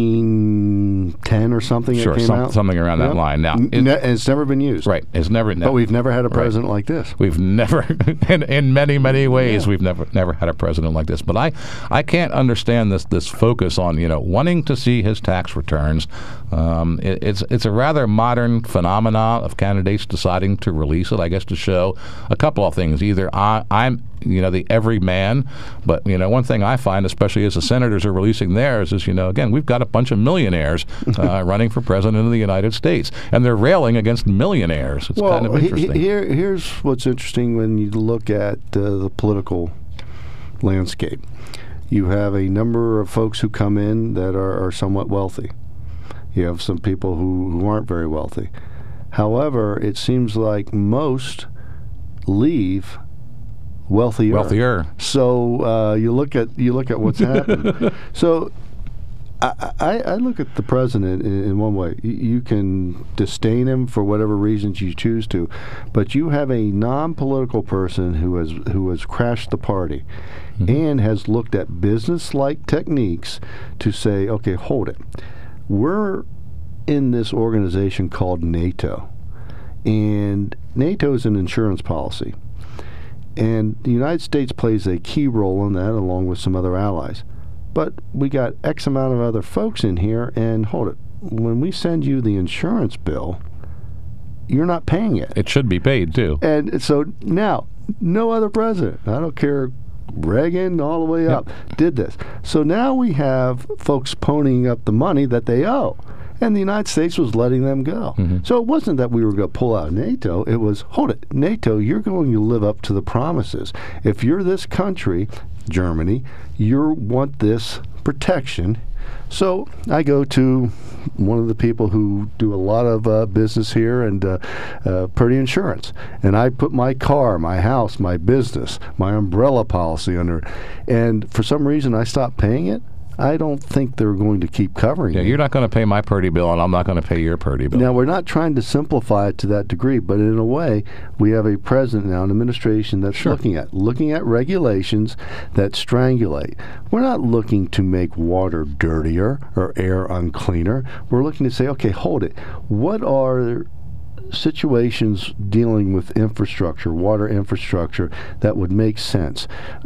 1810 or something. Sure, something around that line. Now, it's never been used. Right. But we've never had a president like this. We've never, in many, many ways, we've never had a president like this. But I can't understand this focus on wanting to see his tax returns. It's a rather modern phenomenon of candidates deciding to release it, I guess, to show a couple of things. Either I'm the everyman, but one thing I find, especially as the senators are releasing theirs, is again, we've got a bunch of millionaires running for president of the United States, and they're railing against millionaires. It's kind of interesting. Here's what's interesting when you look at the political landscape. You have a number of folks who come in that are somewhat wealthy. You have some people who aren't very wealthy. However, it seems like most leave wealthier. So you look at what's happened. So I look at the president in one way. You can disdain him for whatever reasons you choose to, but you have a non-political person who has crashed the party and has looked at business-like techniques to say, okay, hold it. We're in this organization called NATO. And NATO is an insurance policy. And the United States plays a key role in that, along with some other allies. But we got X amount of other folks in here, and hold it. When we send you the insurance bill, you're not paying it. It should be paid, too. And so now, no other president, I don't care, Reagan all the way up, did this. So now we have folks ponying up the money that they owe. And the United States was letting them go. So it wasn't that we were going to pull out of NATO. It was, hold it, NATO, you're going to live up to the promises. If you're this country, Germany, you want this protection. So I go to one of the people who do a lot of business here and Purdy Insurance. And I put my car, my house, my business, my umbrella policy under it. And for some reason, I stopped paying it. I don't think they're going to keep covering it. You're not going to pay my Purdy bill, and I'm not going to pay your Purdy bill. Now, we're not trying to simplify it to that degree, but in a way, we have a president now, an administration that's looking at regulations that strangulate. We're not looking to make water dirtier or air uncleaner. We're looking to say, okay, hold it. What are situations dealing with infrastructure, water infrastructure, that would make sense?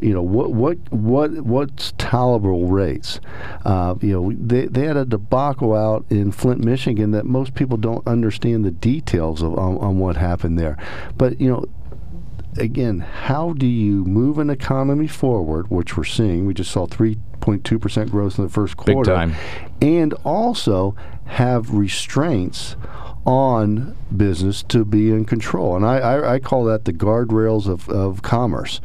What's tolerable rates? They had a debacle out in Flint, Michigan, that most people don't understand the details of on what happened there. But again, how do you move an economy forward, which we're seeing? We just saw 3.2% growth in the first quarter. Big time. And also have restraints on business to be in control, and I call that the guardrails of commerce.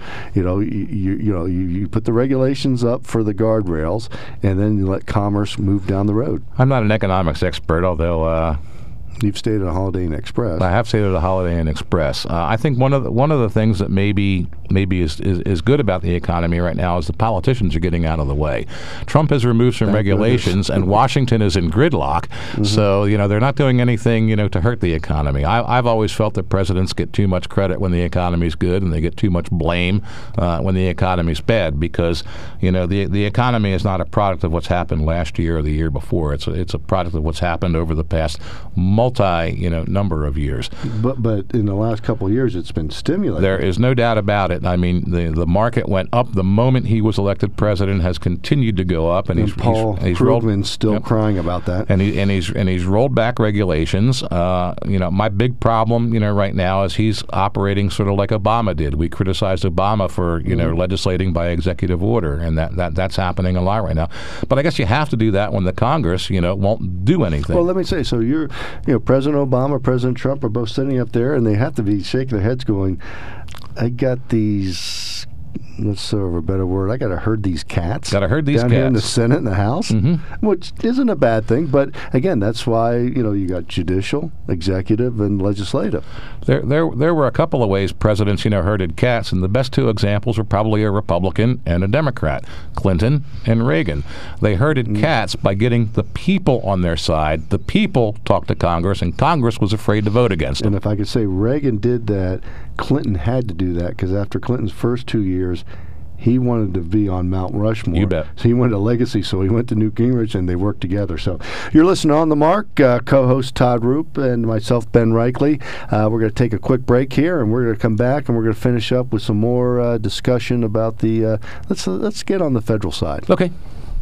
You put the regulations up for the guardrails, and then you let commerce move down the road. I'm not an economics expert, although you've stayed at a Holiday Inn Express. I have stayed at a Holiday Inn Express. I think one of the things that maybe is good about the economy right now is the politicians are getting out of the way. Trump has removed some regulations, and Washington is in gridlock. Mm-hmm. So they're not doing anything to hurt the economy. I've always felt that presidents get too much credit when the economy's good, and they get too much blame when the economy's bad, because the economy is not a product of what's happened last year or the year before. It's a product of what's happened over the past number of years. But in the last couple of years, it's been stimulated. There is no doubt about it. I mean, the market went up the moment he was elected president, has continued to go up, and Paul Krugman's still crying about that. And he's rolled back regulations. My big problem right now is he's operating sort of like Obama did. We criticized Obama for legislating by executive order, and that's happening a lot right now. But I guess you have to do that when the Congress won't do anything. Well, let me say, so President Obama, President Trump are both sitting up there, and they have to be shaking their heads going, I got these, let's serve a better word, I got to herd these cats. Got to herd these down cats. Here in the Senate and the House, which isn't a bad thing. But again, that's why you got judicial, executive, and legislative. There were a couple of ways presidents herded cats, and the best two examples were probably a Republican and a Democrat, Clinton and Reagan. They herded cats by getting the people on their side. The people talked to Congress, and Congress was afraid to vote against them. And if I could say, Reagan did that. Clinton had to do that because after Clinton's first 2 years, he wanted to be on Mount Rushmore. You bet. So he wanted a legacy, so he went to Newt Gingrich, and they worked together. So you're listening On the Mark, co-host Todd Roop and myself, Ben Reichley. We're going to take a quick break here, and we're going to come back, and we're going to finish up with some more discussion about the let's get on the federal side. Okay.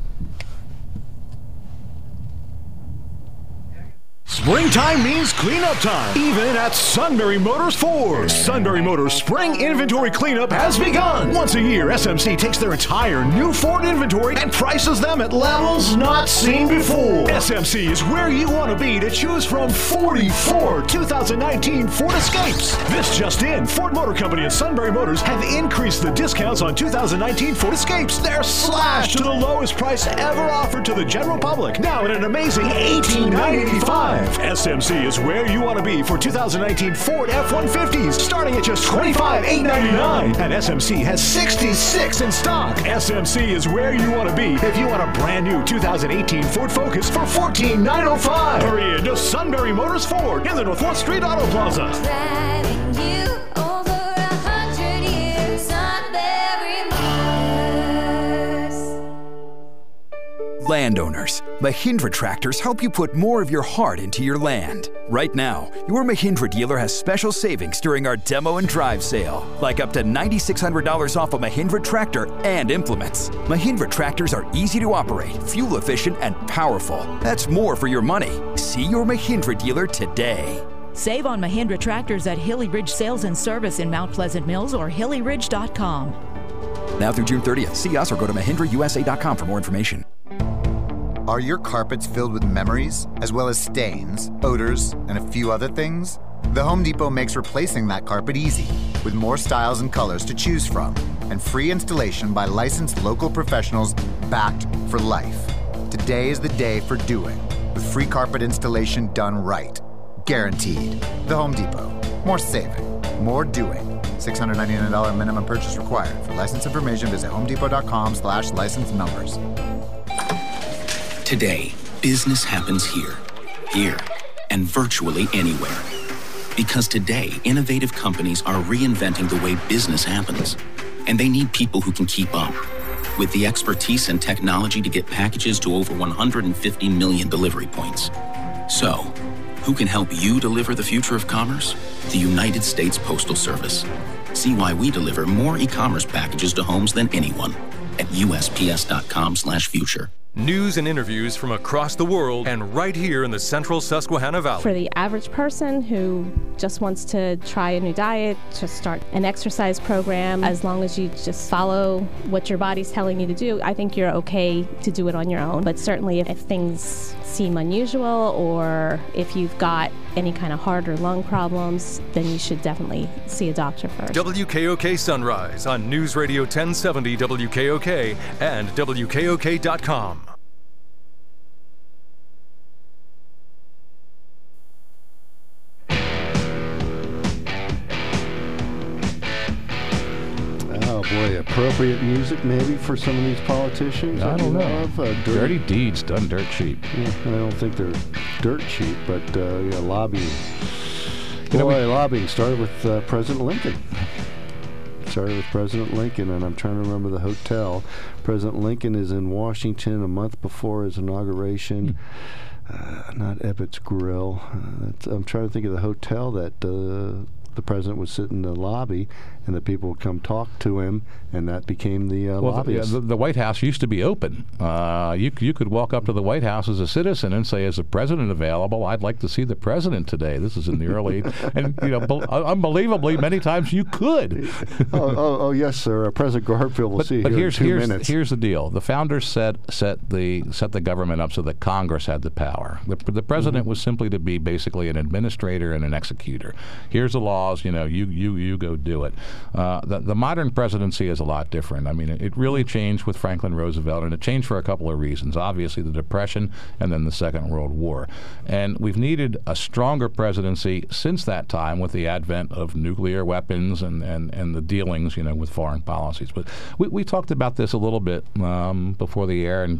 Springtime means cleanup time, even at Sunbury Motors Ford. Sunbury Motors Spring Inventory Cleanup has begun. Once a year, SMC takes their entire new Ford inventory and prices them at levels not seen before. SMC is where you want to be to choose from 44 2019 Ford Escapes. This just in, Ford Motor Company and Sunbury Motors have increased the discounts on 2019 Ford Escapes. They're slashed to the lowest price ever offered to the general public, now at an amazing $18,985. SMC is where you want to be for 2019 Ford F-150s, starting at just $25,899. And SMC has 66 in stock. SMC is where you want to be if you want a brand new 2018 Ford Focus for $14,905. Hurry into Sunbury Motors Ford in the North 4th Street Auto Plaza. Driving you over 100 years, Sunbury Motors. Landowners, Mahindra tractors help you put more of your heart into your land. Right now, your Mahindra dealer has special savings during our demo and drive sale, like up to $9,600 off a Mahindra tractor and implements. Mahindra tractors are easy to operate, fuel efficient, and powerful. That's more for your money. See your Mahindra dealer today. Save on Mahindra tractors at Hilly Ridge Sales and Service in Mount Pleasant Mills or hillyridge.com. Now through June 30th. See us or go to MahindraUSA.com for more information. Are your carpets filled with memories, as well as stains, odors, and a few other things? The Home Depot makes replacing that carpet easy, with more styles and colors to choose from, and free installation by licensed local professionals backed for life. Today is the day for doing, with free carpet installation done right. Guaranteed. The Home Depot. More saving, more doing. $699 minimum purchase required. For license information, visit homedepot.com/license numbers. Today, business happens here, and virtually anywhere. Because today, innovative companies are reinventing the way business happens. And they need people who can keep up. With the expertise and technology to get packages to over 150 million delivery points. So, who can help you deliver the future of commerce? The United States Postal Service. See why we deliver more e-commerce packages to homes than anyone at USPS.com/future. News and interviews from across the world and right here in the central Susquehanna Valley. For the average person who just wants to try a new diet, to start an exercise program, as long as you just follow what your body's telling you to do, I think you're okay to do it on your own. But certainly if things seem unusual or if you've got any kind of heart or lung problems, then you should definitely see a doctor first. WKOK Sunrise on News Radio 1070 WKOK and WKOK.com. Oh boy, appropriate music maybe for some of these politicians. I don't know. Dirty deeds done dirt cheap. Yeah, I don't think they're dirt cheap, but lobbying. Lobbying started with President Lincoln. And I'm trying to remember the hotel. President Lincoln is in Washington a month before his inauguration. Not Ebbets Grill. I'm trying to think of the hotel that the president would sit in the lobby, and the people would come talk to him, and that became the lobbyist. The White House used to be open. You could walk up to the White House as a citizen and say, "Is the president available? I'd like to see the president today." This is in the early, and unbelievably, many times you could. oh yes, sir. President Garfield will see here in 2 minutes. Here's the deal: the founders set the government up so that Congress had the power. The president was simply to be basically an administrator and an executor. Here's the laws. You go do it. The modern presidency is a lot different. I mean, it really changed with Franklin Roosevelt, and it changed for a couple of reasons. Obviously, the Depression and then the Second World War. And we've needed a stronger presidency since that time with the advent of nuclear weapons and the dealings, with foreign policies. But we talked about this a little bit before the air and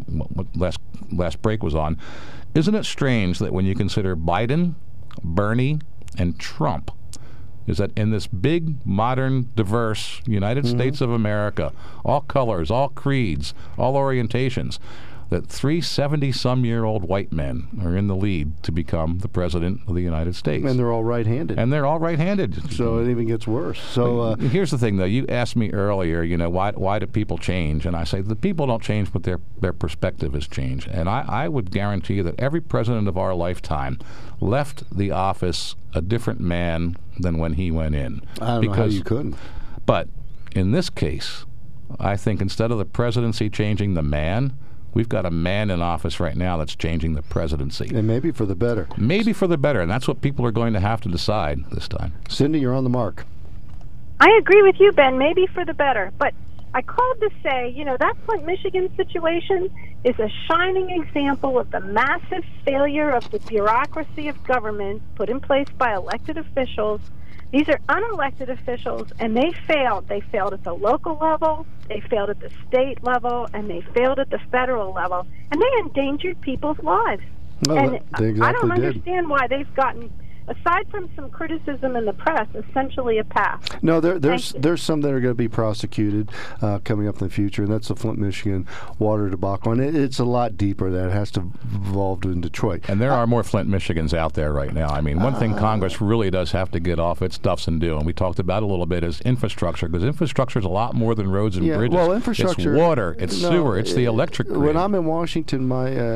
last break was on. Isn't it strange that when you consider Biden, Bernie, and Trump, is that in this big, modern, diverse United States of America, all colors, all creeds, all orientations, that 3 70-some-year-old white men are in the lead to become the president of the United States. And they're all right-handed. So it even gets worse. So here's the thing, though. You asked me earlier, why do people change? And I say the people don't change, but their perspective has changed. And I would guarantee that every president of our lifetime left the office a different man than when he went in. I don't know how you couldn't. But in this case, I think instead of the presidency changing the man, we've got a man in office right now that's changing the presidency. And maybe for the better. And that's what people are going to have to decide this time. Cindy, you're on the mark. I agree with you, Ben, maybe for the better. But I called to say, that Flint, Michigan situation is a shining example of the massive failure of the bureaucracy of government put in place by elected officials. These are unelected officials, and they failed. They failed at the local level, they failed at the state level, and they failed at the federal level. And they endangered people's lives. No, and they exactly I don't did. understand why they've gotten, aside from some criticism in the press, essentially a pass. No, there's some that are going to be prosecuted coming up in the future, and that's the Flint, Michigan water debacle. And it's a lot deeper that has to evolve in Detroit. And there are more Flint, Michigans out there right now. I mean, one thing Congress really does have to get off its duffs and do, and we talked about it a little bit, is infrastructure, because infrastructure is a lot more than roads and bridges. Well, infrastructure. It's water, it's sewer, it's the electric grid. When I'm in Washington,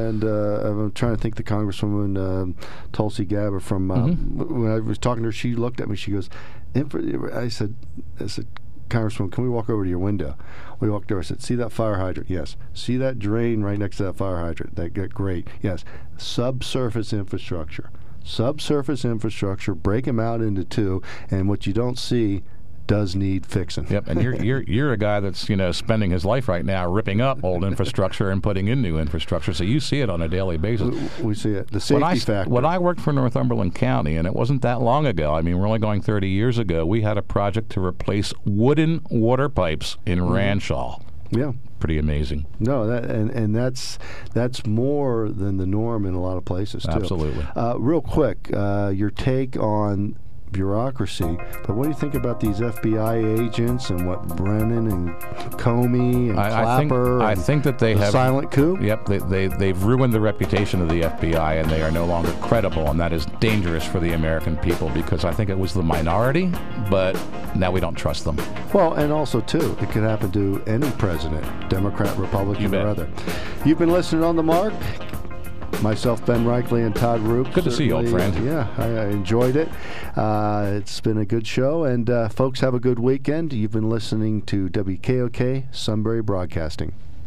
I'm trying to think the Congresswoman Tulsi Gabbard from when I was talking to her, she looked at me. She goes, I said, Congresswoman, can we walk over to your window? We walked over. I said, see that fire hydrant? Yes. See that drain right next to that fire hydrant? Great. Yes. Subsurface infrastructure. Break them out into two, and what you don't see does need fixing. Yep, and you're a guy that's spending his life right now ripping up old infrastructure and putting in new infrastructure, so you see it on a daily basis. We see it. The safety factor. When I worked for Northumberland County, and it wasn't that long ago, I mean, we're only going 30 years ago, we had a project to replace wooden water pipes in Ranshall. Yeah. Pretty amazing. No, that's more than the norm in a lot of places, too. Absolutely. Real quick, your take on bureaucracy. But what do you think about these FBI agents and what Brennan and Comey and Clapper? I think that they have silent coup. Yep, they've ruined the reputation of the FBI, and they are no longer credible, and that is dangerous for the American people because I think it was the minority, but now we don't trust them. Well, and also too, it could happen to any president, Democrat, Republican, or other. You've been listening on The Mark. Myself, Ben Reichley, and Todd Roop. Good to see you, old friend. Yeah, I enjoyed it. It's been a good show, and folks, have a good weekend. You've been listening to WKOK Sunbury Broadcasting.